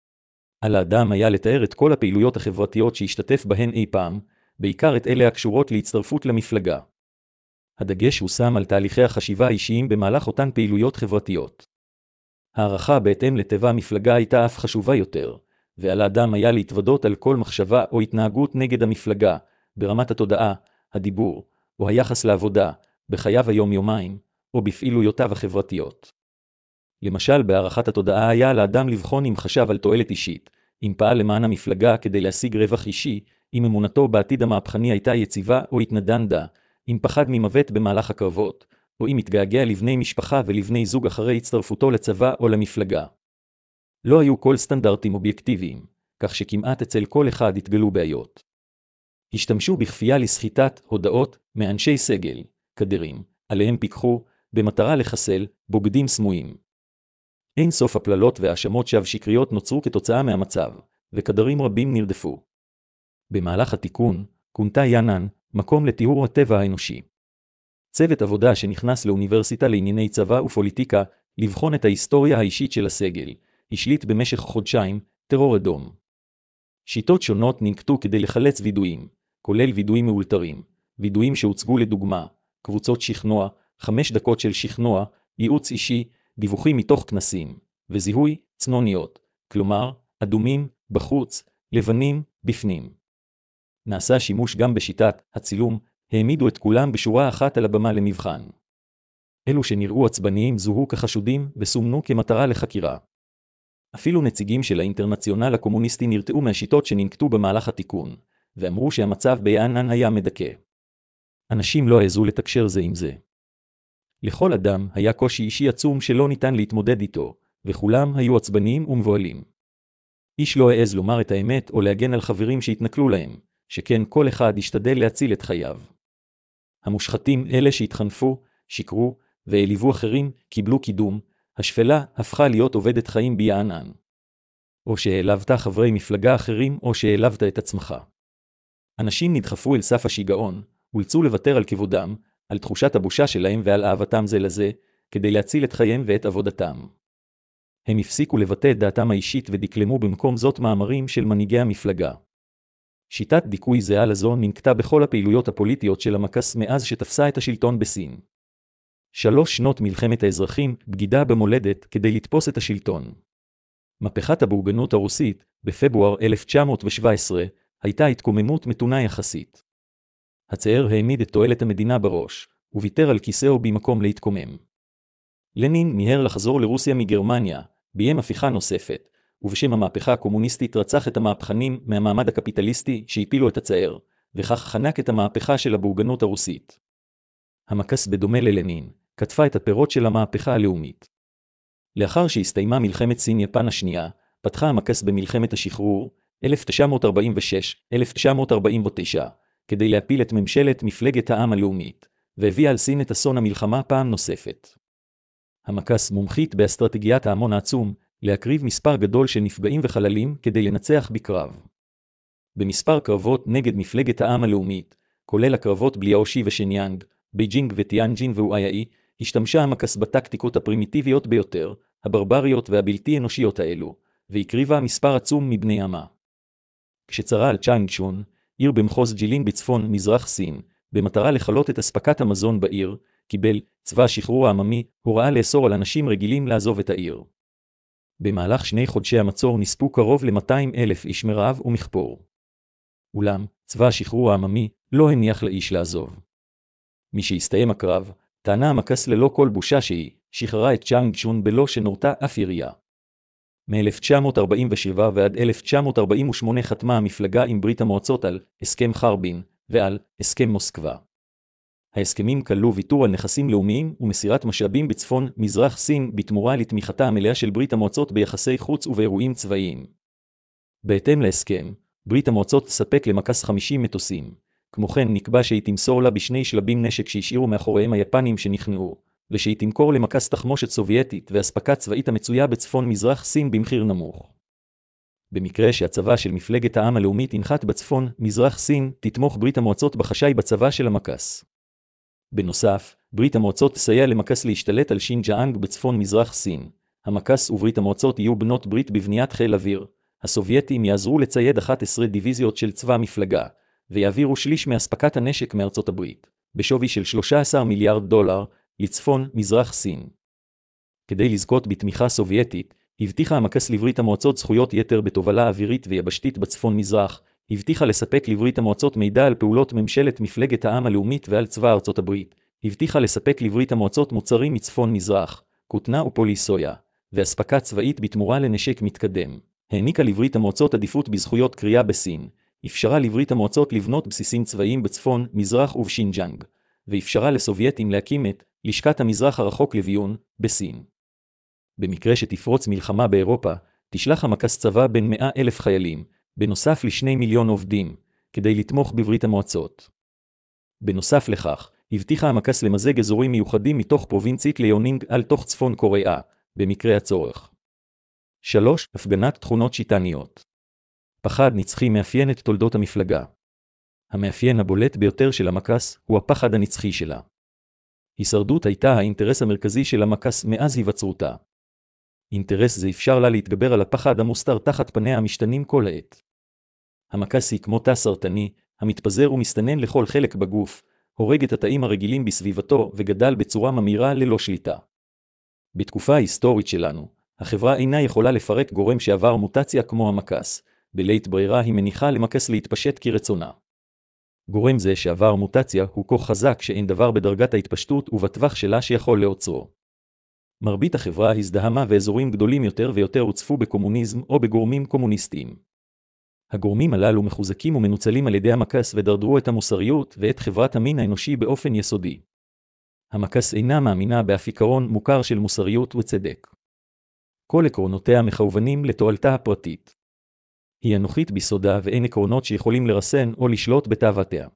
על האדם היה לתאר את כל הפעילויות החברתיות שהשתתף בהן אי פעם, בעיקר את אלה הקשורות להצטרפות למפלגה. הדגש הושם על תהליכי החשיבה האישיים במהלך אותן פעילויות חברתיות. הערכה בהתאם לטבע המפלגה הייתה אף חשובה יותר, ועל האדם היה להתוודות על כל מחשבה או התנהגות נגד המפלגה, ברמת התודעה, הדיבור, או היחס לעבודה, בחייו היום-יומיים, או בפעילויותיו החברתיות. למשל, בהערכת התודעה היה על האדם לבחון אם חשב על תועלת אישית, אם פעל למען המפלגה כדי להשיג רווח אישי, אם אמונתו בעתיד המהפכני הייתה יציבה או התנדנדה, אם פחד ממוות במהלך הקרבות, או אם התגעגע לבני משפחה ולבני זוג אחרי הצטרפותו לצבא או למפלגה. לא היו כל סטנדרטים אובייקטיביים, כך שכמעט אצל כל אחד התגלו בעיות. השתמשו בכפייה לסחיטת הודעות מאנשי סגל, קדרים, עליהם פיקחו, במטרה לחסל בוגדים סמויים. אין סוף הפללות והאשמות שווא שקריות נוצרו כתוצאה מהמצב, וקדרים רבים נרדפו. במהלך התיקון, כונתה ינאן, מקום לטיהור הטבע האנושי. צוות עבודה שנכנס לאוניברסיטה לענייני צבא ופוליטיקה, לבחון את ההיסטוריה האישית של הסגל, השליט במשך חודשיים, טרור אדום. שיטות שונות ננקטו כדי לחלץ וידויים, כולל וידויים מאולתרים, וידויים שהוצגו לדוגמה, קבוצות שכנוע, חמש דקות של שכנוע, ייעוץ אישי, דיווחים מתוך כנסים, וזיהוי צנוניות, כלומר, אדומים, בחוץ, לבנים, בפנים. נעשה שימוש גם בשיטת הצילום, העמידו את כולם בשורה אחת על הבמה למבחן. אלו שנראו עצבניים זוהו כחשודים וסומנו כמטרה לחקירה. אפילו נציגים של האינטרנציונל הקומוניסטי נרתעו מהשיטות שננקטו במהלך התיקון, ואמרו שהמצב ביאנן היה מדכא. אנשים לא העזו לתקשר זה עם זה. לכל אדם היה קושי אישי עצום שלא ניתן להתמודד איתו, וכולם היו עצבניים ומבוהלים. איש לא העז לומר את האמת או להגן על חברים שהתנכלו להם, שכן כל אחד ישתדל להציל את חייו. המושחתים, אלה שהתחנפו, שיקרו, והעליבו אחרים, קיבלו קידום, השפלה הפכה להיות עובדת חיים ביאנן. או שהעלבת חברי מפלגה אחרים, או שהעלבת את עצמך. אנשים נדחפו אל סף השיגעון, אולצו לוותר על כבודם, על תחושת הבושה שלהם ועל אהבתם זה לזה, כדי להציל את חייהם ואת עבודתם. הם הפסיקו לבטא את דעתם האישית ודקלמו במקום זאת מאמרים של מנהיגי המפלגה. שיטת דיכוי זהה לזו ננקטה בכל הפעילויות הפוליטיות של המקס מאז שתפסה את השלטון בסין. שלוש שנות מלחמת האזרחים, בגידה במולדת כדי לתפוס את השלטון. מהפכת הבורגנות הרוסית, בפברואר אלף תשע מאות שבע עשרה, הייתה התקוממות מתונה יחסית. הצער העמיד את תועלת המדינה בראש, וויתר על כיסאו במקום להתקומם. לנין מיהר לחזור לרוסיה מגרמניה, ביים הפיכה נוספת, ובשם המהפכה הקומוניסטית רצח את המהפכנים מהמעמד הקפיטליסטי שהפילו את הצער, וכך חנק את המהפכה של הבורגנות הרוסית. המקס בדומה ללנין, כתפה את הפירות של המהפכה הלאומית. לאחר שהסתיימה מלחמת סין-יפן השנייה, פתחה המקס במלחמת השחרור, אלף תשע מאות ארבעים ושש עד אלף תשע מאות ארבעים ותשע, כדי להפיל את ממשלת מפלגת העם הלאומית, והביאה על סין את אסון המלחמה פעם נוספת. המקס מומחית באסטרטגיית ההמון העצום, להקריב מספר גדול של נפגעים וחללים כדי לנצח בקרב. במספר קרבות נגד מפלגת העם הלאומית, כולל הקרבות בליאושי ושניאנג, בייג'ינג וטיאנג'ין ואויאי, השתמשה המקס בטקטיקות הפרימיטיביות ביותר, הברבריות והבלתי אנושיות האלו, והקריבה מספר עצום מבני עמה. כשצרה על צ'אנגשון, עיר במחוז ג'ילין בצפון מזרח סין, במטרה לחלות את אספקת המזון בעיר, קיבל צבא השחרור העממי הוראה לאסור על אנשים רגילים לעזוב את העיר. במהלך שני חודשי המצור נספו קרוב ל-מאתיים אלף איש מרעב ומחפור. אולם, צבא השחרור העממי לא הניח לאיש לעזוב. מי שהסתיים הקרב, טענה המקס ללא כל בושה שהיא שחררה את צ'אנגשון בלא שנורתה אף ירייה. מ-אלף תשע מאות ארבעים ושבע ועד אלף תשע מאות ארבעים ושמונה חתמה המפלגה עם ברית המועצות על הסכם חרבין ועל הסכם מוסקבה. ההסכמים כללו ויתור על נכסים לאומיים ומסירת משאבים בצפון מזרח סין בתמורה לתמיכתה המלאה של ברית המועצות ביחסי חוץ ובאירועים צבאיים. בהתאם להסכם, ברית המועצות תספק למקס חמישים מטוסים. כמו כן נקבע שהיא תמסור לה בשני שלבים נשק שהשאירו מאחוריהם היפנים שנכנעו, ושהיא תמכור למקס תחמושת סובייטית והספקה צבאית המצויה בצפון מזרח סין במחיר נמוך. במקרה שהצבא של מפלגת העם הלאומית ינחת בצפון מזרח סין, תתמוך ברית המועצות בחשאי בצבא של המקס. בנוסף, ברית המועצות תסייע למקס להשתלט על שינג'אנג בצפון מזרח סין. המקס וברית המועצות יהיו בנות ברית בבניית חיל אוויר. הסובייטים יעזרו לצייד אחת עשרה דיוויזיות של צבא מפלגה, ויעבירו שליש מאספקת הנשק מארצות הברית, בשווי של שלושה עשר מיליארד דולר, לצפון מזרח סין. כדי לזכות בתמיכה סובייטית, הבטיחה המקס לברית המועצות זכויות יתר בתובלה אווירית ויבשתית בצפון מזרח, הבטיחה לספק לברית המועצות מידע על פעולות ממשלת מפלגת העם הלאומית ועל צבא ארצות הברית, הבטיחה לספק לברית המועצות מוצרים מצפון מזרח, כותנה ופוליסויה, ואספקה צבאית בתמורה לנשק מתקדם. העניקה לברית המועצות עדיפות בזכויות קריאה בסין, אפשרה לברית המועצות לבנות בסיסים צבאיים בצפון, מזרח ובשינג'אנג, ואפשרה לסובייטים להקים את לשכת המזרח הרחוק לביון בסין. במקרה שתפרוץ מלחמה באירופה, תשלח המקס צבא בין מאה אלף חיילים, בנוסף לשני מיליון עובדים, כדי לתמוך בברית המועצות. בנוסף לכך, הבטיחה המקס למזג אזורים מיוחדים מתוך פרובינצית ליונינג על תוך צפון קוריאה, במקרה הצורך. שלוש. הפגנת תכונות שיטניות. פחד נצחי מאפיין את תולדות המפלגה. המאפיין הבולט ביותר של המקס הוא הפחד הנצחי שלה. הישרדות הייתה האינטרס המרכזי של המקס מאז היווצרותה. אינטרס זה אפשר לה להתגבר על הפחד המוסתר תחת פניה המשתנים כל העת. המקס היא כמו תא סרטני, המתפזר ומסתנן לכל חלק בגוף, הורג את התאים הרגילים בסביבתו וגדל בצורה ממהירה ללא שליטה. בתקופה ההיסטורית שלנו, החברה אינה יכולה לפרק גורם שעבר מוטציה כמו המקס, בלית ברירה היא מניחה למקס להתפשט כרצונה. גורם זה שעבר מוטציה הוא כה חזק שאין דבר בדרגת ההתפשטות ובטווח שלה שיכול לעוצרו. מרבית החברה הזדהמה ואזורים גדולים יותר ויותר הוצפו בקומוניזם או בגורמים קומוניסטיים. הגורמים הללו מחוזקים ומנוצלים על ידי המקס ודרדרו את המוסריות ואת חברת המין האנושי באופן יסודי. המקס אינה מאמינה באף עיקרון מוכר של מוסריות וצדק. כל עקרונותיה מכוונים לתועלתה הפרטית. היא אנוכית ביסודה ואין עקרונות שיכולים לרסן או לשלוט בתאוותיה.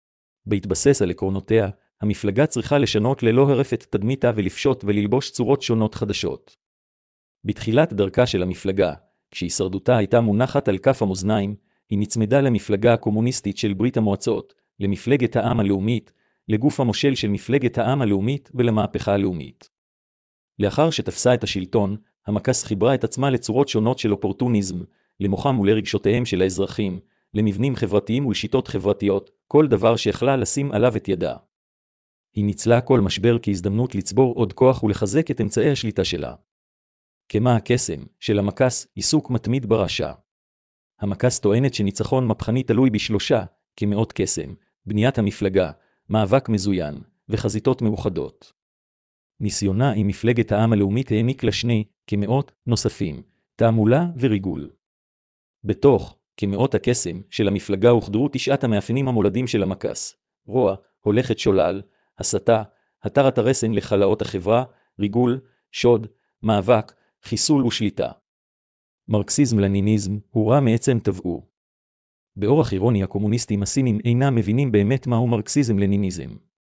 בהתבסס על עקרונותיה, המפלגה צריכה לשנות ללא הרף את תדמיתה ולפשוט וללבוש צורות שונות חדשות. בתחילת דרכה של המפלגה, כשהישרדותה הייתה מונחת על כף המאזניים, היא נצמדה למפלגה הקומוניסטית של ברית המועצות, למפלגת העם הלאומית, לגוף המושל של מפלגת העם הלאומית ולמהפכה הלאומית. לאחר שתפסה את השלטון, המקס חיברה את עצמה לצורות שונות של אופורטוניזם, למוחם ולרגשותיהם של האזרחים, למבנים חברתיים ולשיטות חברתיות, כל דבר שיכלה לשים עליו את ידה. היא ניצלה כל משבר כהזדמנות לצבור עוד כוח ולחזק את אמצעי השליטה שלה. כמה הקסם של המקס, עיסוק מתמיד ברשע. המקס טוענת שניצחון מהפכני תלוי בשלושה, כמאות קסם, בניית המפלגה, מאבק מזוין, וחזיתות מאוחדות. ניסיונה עם מפלגת העם הלאומית העניק לשני, כמאות, נוספים, תעמולה וריגול. בתוך, כמאות הקסם, של המפלגה הוחדרו תשעת המאפיינים המולדים של המקס, רוע, הולכת שולל, הסתה, התרת הרסן לחלאות החברה, ריגול, שוד, מאבק, חיסול ושליטה. מרקסיזם-לניניזם הוא רע מעצם טבעו. באורח אירוני הקומוניסטים הסינים אינם מבינים באמת מהו מרקסיזם-לניניזם.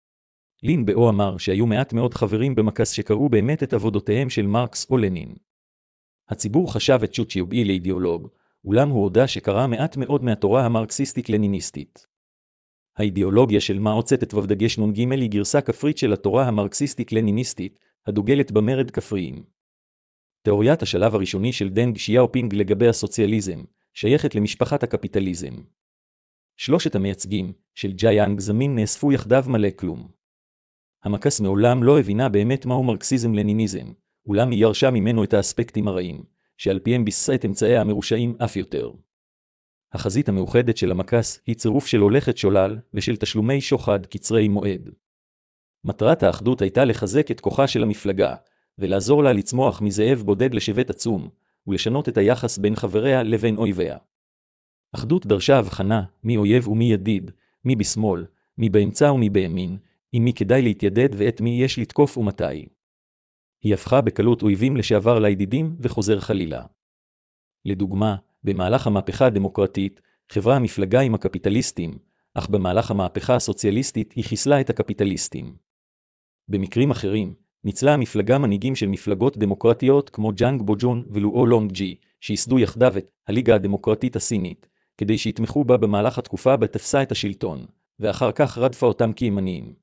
לין באו אמר שהיו מעט מאוד חברים במקס שקראו באמת את עבודותיהם של מרקס או לנין. הציבור חשב את צ'וצ'יובאי לאידיאולוג, אולם הוא הודע שקרא מעט מאוד מהתורה המרקסיסטית-לניניסטית. האידיאולוגיה של מאו צט"ו דגש נ"ג היא גרסה כפרית של התורה המרקסיסטית-לניניסטית, הדוגלת במרד כפריים. תיאוריית השלב הראשוני של דנג שיאופינג לגבי הסוציאליזם, שייכת למשפחת הקפיטליזם. שלושת המייצגים של ג'יאנג זמין נאספו יחדיו מלא כלום. המקס מעולם לא הבינה באמת מהו מרקסיזם-לניניזם, אולם היא ירשה ממנו את האספקטים הרעים, שעל פיהם ביססה את אמצעיה המרושעים אף יותר. החזית המאוחדת של המקס היא צירוף של הולכת שולל ושל תשלומי שוחד קצרי מועד. מטרת האחדות הייתה לחזק את כוחה של המפלגה, ולעזור לה לצמוח מזאב בודד לשבט עצום, ולשנות את היחס בין חבריה לבין אויביה. אחדות דרשה הבחנה מי אויב ומי ידיד, מי בשמאל, מי באמצע ומי בימין, עם מי כדאי להתיידד ואת מי יש לתקוף ומתי. היא הפכה בקלות אויבים לשעבר לידידים וחוזר חלילה. לדוגמה, במהלך המהפכה הדמוקרטית, חברה המפלגה עם הקפיטליסטים, אך במהלך המהפכה הסוציאליסטית היא חיסלה את הקפיטליסטים. במקרים אחרים, ניצלה המפלגה מנהיגים של מפלגות דמוקרטיות כמו ג'אנג בוג'ון ולואו לונג ג'י, שיסדו יחדיו את הליגה הדמוקרטית הסינית, כדי שיתמכו בה במהלך התקופה בה תפסה את השלטון, ואחר כך רדפה אותם כימניים.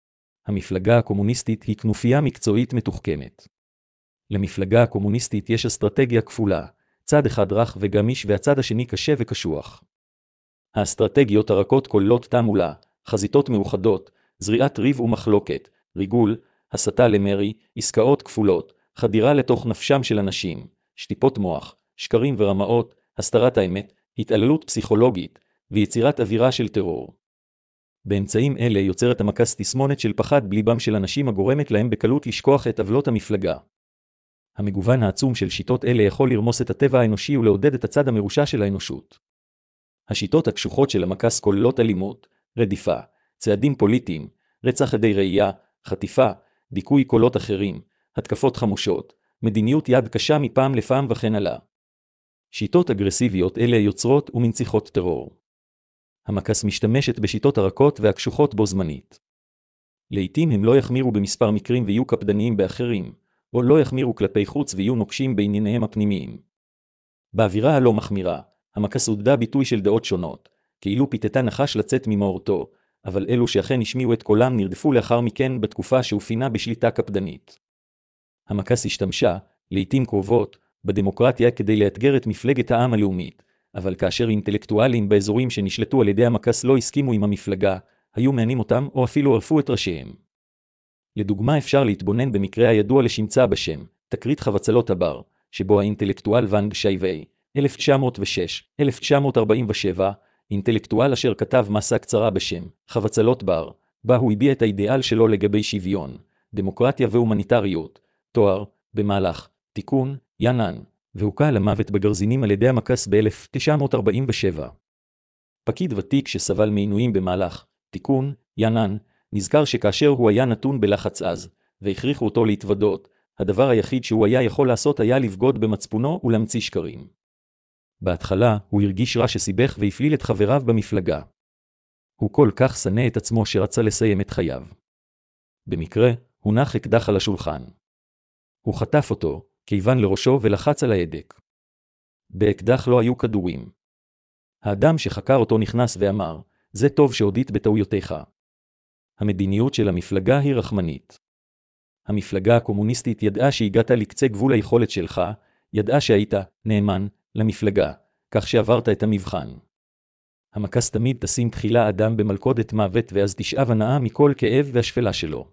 המפלגה הקומוניסטית היא כנופיה מקצועית מתוחכמת. למפלגה הקומוניסטית יש אסטרטגיה כפולה, צד אחד רך וגמיש והצד השני קשה וקשוח. האסטרטגיות הרכות כוללות תעמולה, חזיתות מאוחדות, זריעת ריב ומחלוקת, ריגול, הסתה למרי, עסקאות כפולות, חדירה לתוך נפשם של אנשים, שטיפות מוח, שקרים ורמאות, הסתרת האמת, התעללות פסיכולוגית, ויצירת אווירה של טרור. באמצעים אלה יוצרת המקס תסמונת של פחד בליבם של אנשים הגורמת להם בקלות לשכוח את עוולות המפלגה. המגוון העצום של שיטות אלה יכול לרמוס את הטבע האנושי ולעודד את הצד המרושע של האנושות. השיטות הקשוחות של המקס כוללות אלימות, רדיפה, צעדים פוליטיים, רצח עדי ראייה, חטיפה, דיכוי קולות אחרים, התקפות חמושות, מדיניות יד קשה מפעם לפעם וכן הלאה. שיטות אגרסיביות אלה יוצרות ומנציחות טרור. המקס משתמשת בשיטות הרכות והקשוחות בו זמנית. לעתים הם לא יחמירו במספר מקרים ויהיו קפדניים באחרים, או לא יחמירו כלפי חוץ ויהיו נוקשים בענייניהם הפנימיים. באווירה הלא מחמירה, המקס עודדה ביטוי של דעות שונות, כאילו פיתתה נחש לצאת ממאורתו, אבל אלו שאכן השמיעו את קולם נרדפו לאחר מכן בתקופה שהופינה בשליטה קפדנית. המקס השתמשה, לעתים קרובות, בדמוקרטיה כדי לאתגר את מפלגת העם הלאומית, אבל כאשר אינטלקטואלים באזורים שנשלטו על ידי המקס לא הסכימו עם המפלגה, היו מענים אותם או אפילו ערפו את ראשיהם. לדוגמה אפשר להתבונן במקרה הידוע לשמצה בשם, תקרית חבצלות הבר, שבו האינטלקטואל ואנג שייווי, אלף תשע מאות ושש עד אלף תשע מאות ארבעים ושבע, אינטלקטואל אשר כתב מסה קצרה בשם, חבצלות בר, בה הוא הביע את האידיאל שלו לגבי שוויון, דמוקרטיה והומניטריות, תואר, במהלך, תיקון, ינן, והוקע למוות בגרזינים על ידי המקס ב-אלף תשע מאות ארבעים ושבע. פקיד ותיק שסבל מעינויים במהלך, תיקון, ינן, נזכר שכאשר הוא היה נתון בלחץ עז, והכריחו אותו להתוודות, הדבר היחיד שהוא היה יכול לעשות היה לבגוד במצפונו ולהמציא שקרים. בהתחלה הוא הרגיש רע שסיבך והפליל את חבריו במפלגה. הוא כל כך שנא את עצמו שרצה לסיים את חייו. במקרה, הונח אקדח על השולחן. הוא חטף אותו, כיוון לראשו ולחץ על ההדק. באקדח לא היו כדורים. האדם שחקר אותו נכנס ואמר, זה טוב שהודית בטעויותיך. המדיניות של המפלגה היא רחמנית. המפלגה הקומוניסטית ידעה שהגעת לקצה גבול היכולת שלך, ידעה שהיית נאמן למפלגה, כך שעברת את המבחן. המקס תמיד תשים תחילה אדם במלכודת מוות ואז תשאב הנאה מכל כאב והשפלה שלו.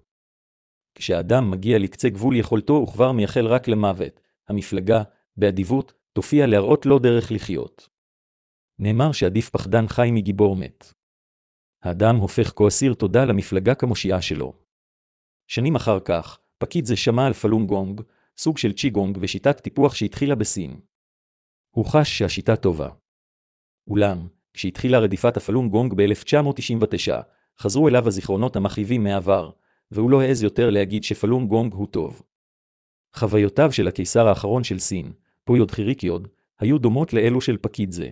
כשאדם מגיע לקצה גבול יכולתו וכבר מייחל רק למוות, המפלגה, באדיבות, תופיע להראות לו דרך לחיות. נאמר שעדיף פחדן חי מגיבור מת. האדם הופך כאסיר תודה למפלגה כמושיעה שלו. שנים אחר כך, פקיד זה שמע על פלון גונג, סוג של צ'יגונג ושיטת טיפוח שהתחילה בסין. הוא חש שהשיטה טובה. אולם, כשהתחילה רדיפת הפלון גונג ב-אלף תשע מאות תשעים ותשע, חזרו אליו הזיכרונות המכאיבים מהעבר, והוא לא העז יותר להגיד שפלון גונג הוא טוב. חוויותיו של הקיסר האחרון של סין, פויוד חיריקיוד, היו דומות לאלו של פקיד זה.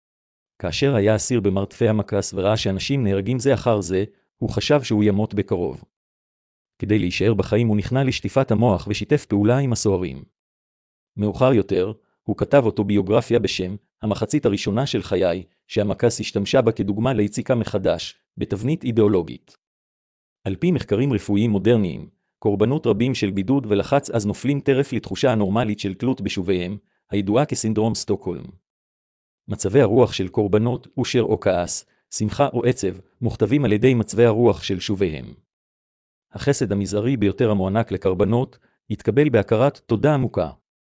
כאשר היה אסיר במרתפי המקס וראה שאנשים נהרגים זה אחר זה, הוא חשב שהוא ימות בקרוב. כדי להישאר בחיים הוא נכנע לשטיפת המוח ושיתף פעולה עם הסוהרים. מאוחר יותר, הוא כתב אוטוביוגרפיה בשם המחצית הראשונה של חיי, שהמקס השתמשה בה כדוגמה ליציקה מחדש, בתבנית אידיאולוגית. על פי מחקרים רפואיים מודרניים, קורבנות רבים של בידוד ולחץ אז נופלים טרף לתחושה הנורמלית של תלות בשוביהם, הידועה כסינדרום סטוקהולם. מצבי הרוח של קורבנות, אושר או כעס, שמחה או עצב, מוכתבים על ידי מצבי הרוח של שוביהם. החסד המזערי ביותר המוענק לקורבנות, יתקבל בהכרת תודה עמוקה.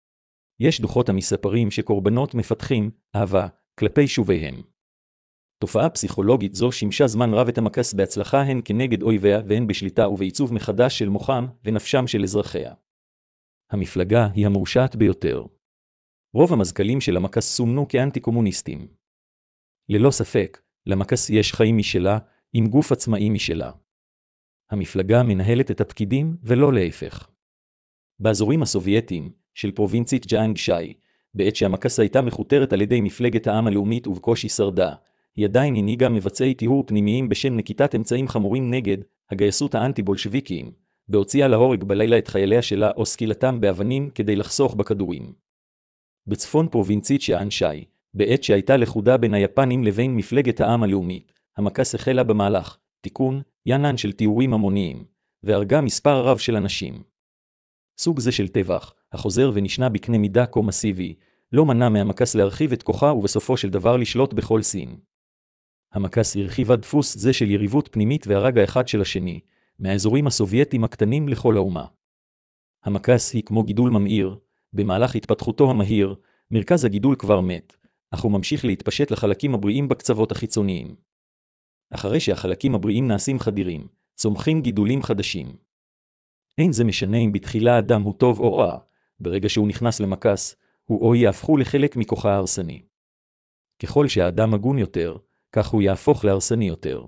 יש דוחות המספרים שקורבנות מפתחים אהבה כלפי שוביהם. תופעה פסיכולוגית זו שימשה זמן רב את המקס בהצלחה הן כנגד אויביה והן בשליטה ובעיצוב מחדש של מוחם ונפשם של אזרחיה. המפלגה היא המורשעת ביותר. רוב המזכ"לים של המקס סומנו כאנטי-קומוניסטים. ללא ספק, למקס יש חיים משלה, עם גוף עצמאי משלה. המפלגה מנהלת את הפקידים ולא להפך. באזורים הסובייטיים, של פרובינצית ג'אנג-שאי, בעת שהמקס הייתה מחותרת על ידי מפלגת העם הלאומית ובקושי שרדה, היא עדיין הנהיגה מבצעי טיהור פנימיים בשם נקיטת אמצעים חמורים נגד הגייסות האנטי-בולשביקיים, בהוציאה להורג בלילה את חייליה שלה או סקילתם באבנים כדי לחסוך בכדורים. בצפון פרובינצית ג'אנג-שאי, בעת שהייתה לכודה בין היפנים לבין מפלגת העם הלאומית, המקס החלה במהלך תיקון ינן של טיהורים המוניים, והרגה מספר רב של אנשים. סוג זה של טבח, החוזר ונשנה בקנה מידה כה מסיבי, לא מנע מהמקס להרחיב את כוחה ובסופו של דבר לשלוט בכל סין. המקס הרחיבה דפוס זה של יריבות פנימית והרג האחד של השני, מהאזורים הסובייטיים הקטנים לכל האומה. המקס היא כמו גידול ממאיר, במהלך התפתחותו המהיר, מרכז הגידול כבר מת, אך הוא ממשיך להתפשט לחלקים הבריאים בקצוות החיצוניים. אחרי שהחלקים הבריאים נעשים חדירים, צומחים גידולים חדשים. אין זה משנה אם בתחילה אדם הוא טוב או רע, ברגע שהוא נכנס למקס, הוא או יהפכו לחלק מכוחה ההרסני. ככל שהאדם הגון יותר, כך הוא יהפוך להרסני יותר.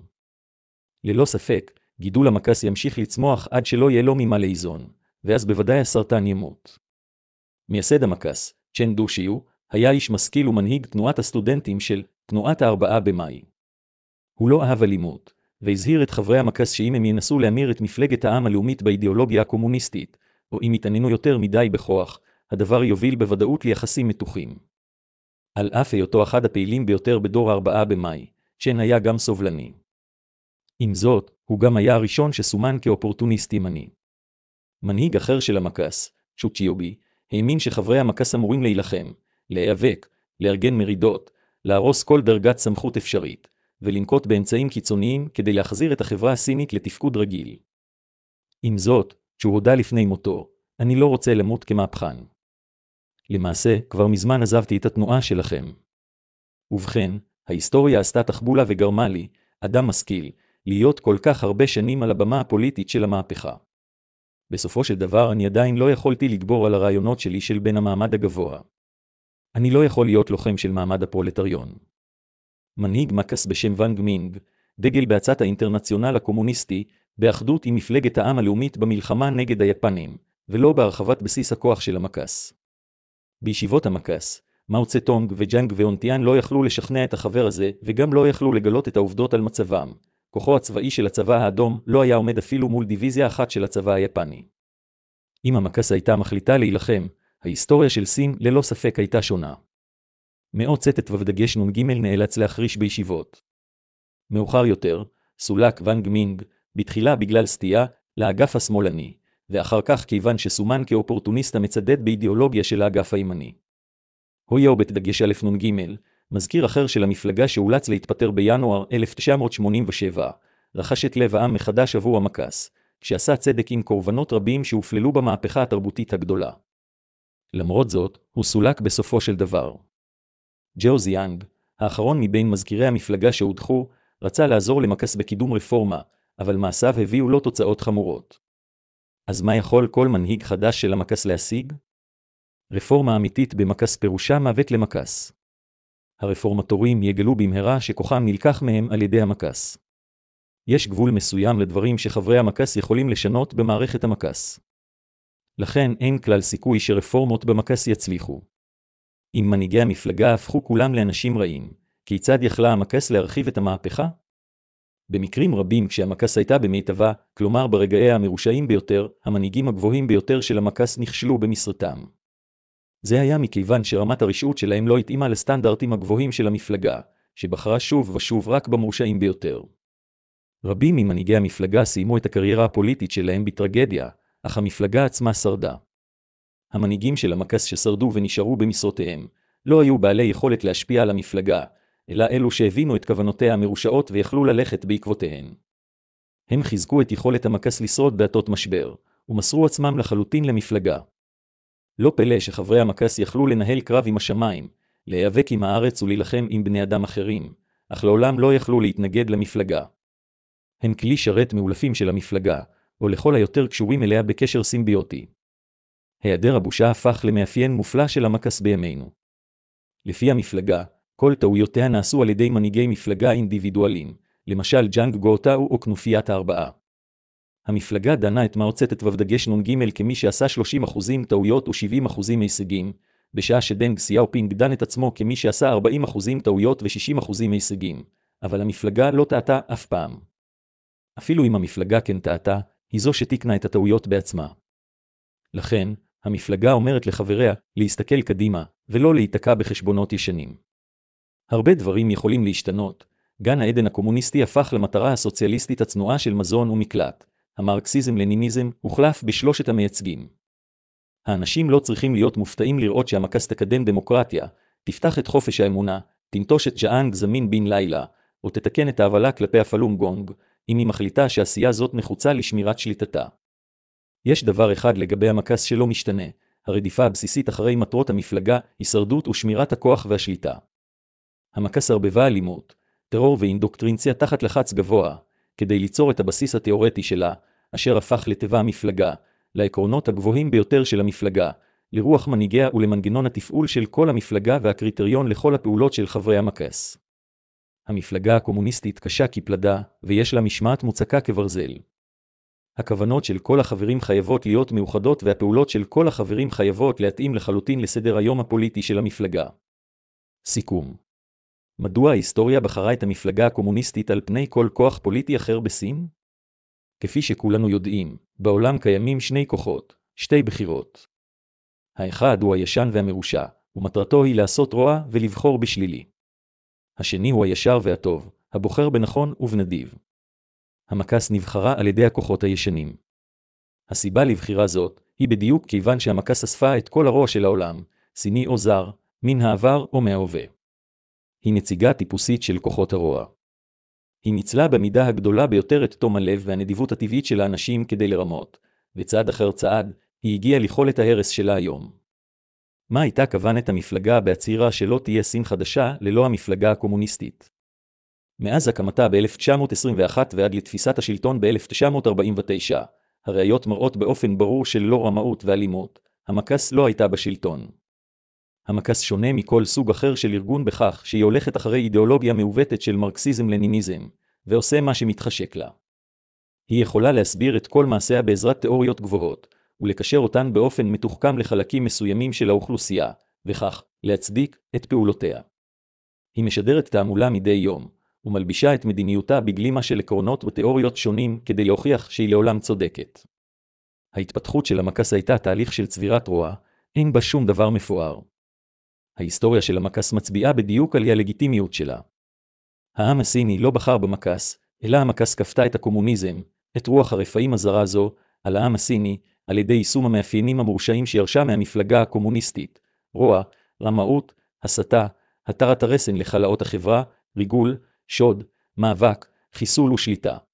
ללא ספק, גידול המקס ימשיך לצמוח עד שלא יהיה לו ממה לאיזון, ואז בוודאי הסרטן ימות. מייסד המקס, צ'ן דושיו, היה איש משכיל ומנהיג תנועת הסטודנטים של תנועת הארבעה במאי. הוא לא אהב אלימות, והזהיר את חברי המקס שאם הם ינסו להמיר את מפלגת העם הלאומית באידיאולוגיה הקומוניסטית, או אם יתעניינו יותר מדי בכוח, הדבר יוביל בוודאות ליחסים מתוחים. על אף היותו אחד הפעילים ביותר בדור הארבעה במאי, צ'ן היה גם סובלני. עם זאת, הוא גם היה הראשון שסומן כאופורטוניסט ימני. מנהיג אחר של המקס, צ'וצ'יובי, האמין שחברי המקס אמורים להילחם, להיאבק, לארגן מרידות, להרוס כל דרגת סמכות אפשרית, ולנקוט באמצעים קיצוניים כדי להחזיר את החברה הסינית לתפקוד רגיל. עם זאת, שהוא הודע לפני מותו, אני לא רוצה למות כמהפכן. למעשה, כבר מזמן עזבתי את התנועה שלכם. ובכן, ההיסטוריה עשתה תחבולה וגרמה לי, אדם משכיל, להיות כל כך הרבה שנים על הבמה הפוליטית של המהפכה. בסופו של דבר אני עדיין לא יכולתי לגבור על הרעיונות שלי של בן המעמד הגבוה. אני לא יכול להיות לוחם של מעמד הפרולטריון. מנהיג מקס בשם ואנג מינג, דגל בהצעת האינטרנציונל הקומוניסטי, באחדות עם מפלגת העם הלאומית במלחמה נגד היפנים, ולא בהרחבת בסיס הכוח של המקס. בישיבות המקס, מאו צטונג וג'אנג ואונטיאן לא יכלו לשכנע את החבר הזה, וגם לא יכלו לגלות את העובדות על מצבם. כוחו הצבאי של הצבא האדום לא היה עומד אפילו מול דיוויזיה אחת של הצבא היפני. אם המקס הייתה מחליטה להילחם, ההיסטוריה של סין ללא ספק הייתה שונה. מאות צטט ובדגש נ"ג נאלץ להחריש בישיבות. מאוחר יותר, סולק ואנג מינג, בתחילה בגלל סטייה, לאגף השמאלני, ואחר כך כיוון שסומן כאופורטוניסט המצדד באידיאולוגיה של האגף הימני. הויהו בתדגש א' נ"ג, מזכיר אחר של המפלגה שאולץ להתפטר בינואר אלף תשע מאות שמונים ושבע, רכש את לב העם מחדש עבור המקס, כשעשה צדק עם קורבנות רבים שהופללו במהפכה התרבותית הגדולה. למרות זאת, הוא סולק בסופו של דבר. ג'או זיאנג, האחרון מבין מזכירי המפלגה שהודחו, רצה לעזור למקס בקידום רפורמה, אבל מעשיו הביאו לו תוצאות חמורות. אז מה יכול כל מנהיג חדש של המקס להשיג? רפורמה אמיתית במקס פירושה מוות למקס. הרפורמטורים יגלו במהרה שכוחם נלקח מהם על ידי המקס. יש גבול מסוים לדברים שחברי המקס יכולים לשנות במערכת המקס. לכן אין כלל סיכוי שרפורמות במקס יצליחו. אם מנהיגי המפלגה הפכו כולם לאנשים רעים, כיצד יכלה המקס להרחיב את המהפכה? במקרים רבים כשהמקס הייתה במיטבה, כלומר ברגעיה המרושעים ביותר, המנהיגים הגבוהים ביותר של המקס נכשלו במשרתם. זה היה מכיוון שרמת הרשעות שלהם לא התאימה לסטנדרטים הגבוהים של המפלגה, שבחרה שוב ושוב רק במורשעים ביותר. רבים ממנהיגי המפלגה סיימו את הקריירה הפוליטית שלהם בטרגדיה, אך המפלגה עצמה שרדה. המנהיגים של המקס ששרדו ונשארו במשרותיהם, לא היו בעלי יכולת להשפיע על המפלגה, אלא אלו שהבינו את כוונותיה המרושעות ויכלו ללכת בעקבותיהן. הם חיזקו את יכולת המקס לשרוד בעתות משבר, ומסרו עצמם לחלוטין למפלגה. לא פלא שחברי המקס יכלו לנהל קרב עם השמיים, להיאבק עם הארץ ולהילחם עם בני אדם אחרים, אך לעולם לא יכלו להתנגד למפלגה. הם כלי שרת מאולפים של המפלגה, או לכל היותר קשורים אליה בקשר סימביוטי. היעדר הבושה הפך למאפיין מופלא של המקס בימינו. לפי המפלגה, כל טעויותיה נעשו על ידי מנהיגי מפלגה אינדיבידואלים, למשל ג'אנג גואוטאו או כנופיית הארבעה. המפלגה דנה את מאו צטט ובדגש נ"ג כמי שעשה שלושים אחוזים טעויות ו-שבעים אחוזים הישגים, בשעה שדנג סיאופינג דן את עצמו כמי שעשה ארבעים אחוזים טעויות ו-שישים אחוזים הישגים, אבל המפלגה לא טעתה אף פעם. אפילו אם המפלגה כן טעתה, היא זו שתיקנה את הטעויות בעצמה. לכן, המפלגה אומרת לחבריה להסתכל קדימה, ולא להיתקע בחשבונות ישנים. הרבה דברים יכולים להשתנות. גן העדן הקומוניסטי הפך למטרה הסוציאליסטית הצנועה של מזון ומקלט. המרקסיזם-לניניזם הוחלף בשלושת המייצגים. האנשים לא צריכים להיות מופתעים לראות שהמקס תקדם דמוקרטיה, תפתח את חופש האמונה, תנטוש את ג'אנג זמין בן לילה, או תתקן את ההבלה כלפי הפלום גונג, אם היא מחליטה שעשייה זאת נחוצה לשמירת שליטתה. יש דבר אחד לגבי המקס שלא משתנה, הרדיפה הבסיסית אחרי מטרות המפלגה, הישרדות ושמירת הכוח והשליטה. המקס הרבבה אלימות, טרור ואינדוקטרינציה תחת לחץ גבוה, כדי ליצור את הבסיס התיאורטי שלה, אשר הפך לטבע המפלגה, לעקרונות הגבוהים ביותר של המפלגה, לרוח מנהיגיה ולמנגנון התפעול של כל המפלגה והקריטריון לכל הפעולות של חברי המקס. המפלגה הקומוניסטית קשה כפלדה, ויש לה משמעת מוצקה כברזל. הכוונות של כל החברים חייבות להיות מאוחדות והפעולות של כל החברים חייבות להתאים לחלוטין לסדר היום הפוליטי של המפלגה. סיכום. מדוע ההיסטוריה בחרה את המפלגה הקומוניסטית על פני כל כוח פוליטי אחר בסין? כפי שכולנו יודעים, בעולם קיימים שני כוחות, שתי בחירות. האחד הוא הישן והמרושע, ומטרתו היא לעשות רוע ולבחור בשלילי. השני הוא הישר והטוב, הבוחר בנכון ובנדיב. המקס נבחרה על ידי הכוחות הישנים. הסיבה לבחירה זאת היא בדיוק כיוון שהמקס אספה את כל הרוע של העולם, סיני או זר, מן העבר או מההווה. היא נציגה טיפוסית של כוחות הרוע. היא ניצלה במידה הגדולה ביותר את תום הלב והנדיבות הטבעית של האנשים כדי לרמות, וצעד אחר צעד, היא הגיעה ליכולת ההרס שלה היום. מה הייתה כוונת המפלגה בהצהירה שלא תהיה סין חדשה ללא המפלגה הקומוניסטית? מאז הקמתה ב-אלף תשע מאות עשרים ואחת ועד לתפיסת השלטון ב-אלף תשע מאות ארבעים ותשע, הראיות מראות באופן ברור של לא רמאות ואלימות, המקס לא הייתה בשלטון. המקס שונה מכל סוג אחר של ארגון בכך שהיא הולכת אחרי אידיאולוגיה מעוותת של מרקסיזם-לניניזם, ועושה מה שמתחשק לה. היא יכולה להסביר את כל מעשיה בעזרת תיאוריות גבוהות, ולקשר אותן באופן מתוחכם לחלקים מסוימים של האוכלוסייה, וכך להצדיק את פעולותיה. היא משדרת תעמולה מדי יום, ומלבישה את מדיניותה בגלימה של עקרונות ותיאוריות שונים כדי להוכיח שהיא לעולם צודקת. ההתפתחות של המקס הייתה תהליך של צבירת רוע, אין בה שום דבר מפואר. ההיסטוריה של המקס מצביעה בדיוק על הלגיטימיות שלה. העם הסיני לא בחר במקס, אלא המקס כפתה את הקומוניזם, את רוח הרפאים הזרה זו, על העם הסיני, על ידי יישום המאפיינים המורשעים שירשה מהמפלגה הקומוניסטית, רוע, רמאות, הסתה, התרת הרסן לחלאות החברה, ריגול, שוד, מאבק, חיסול ושליטה.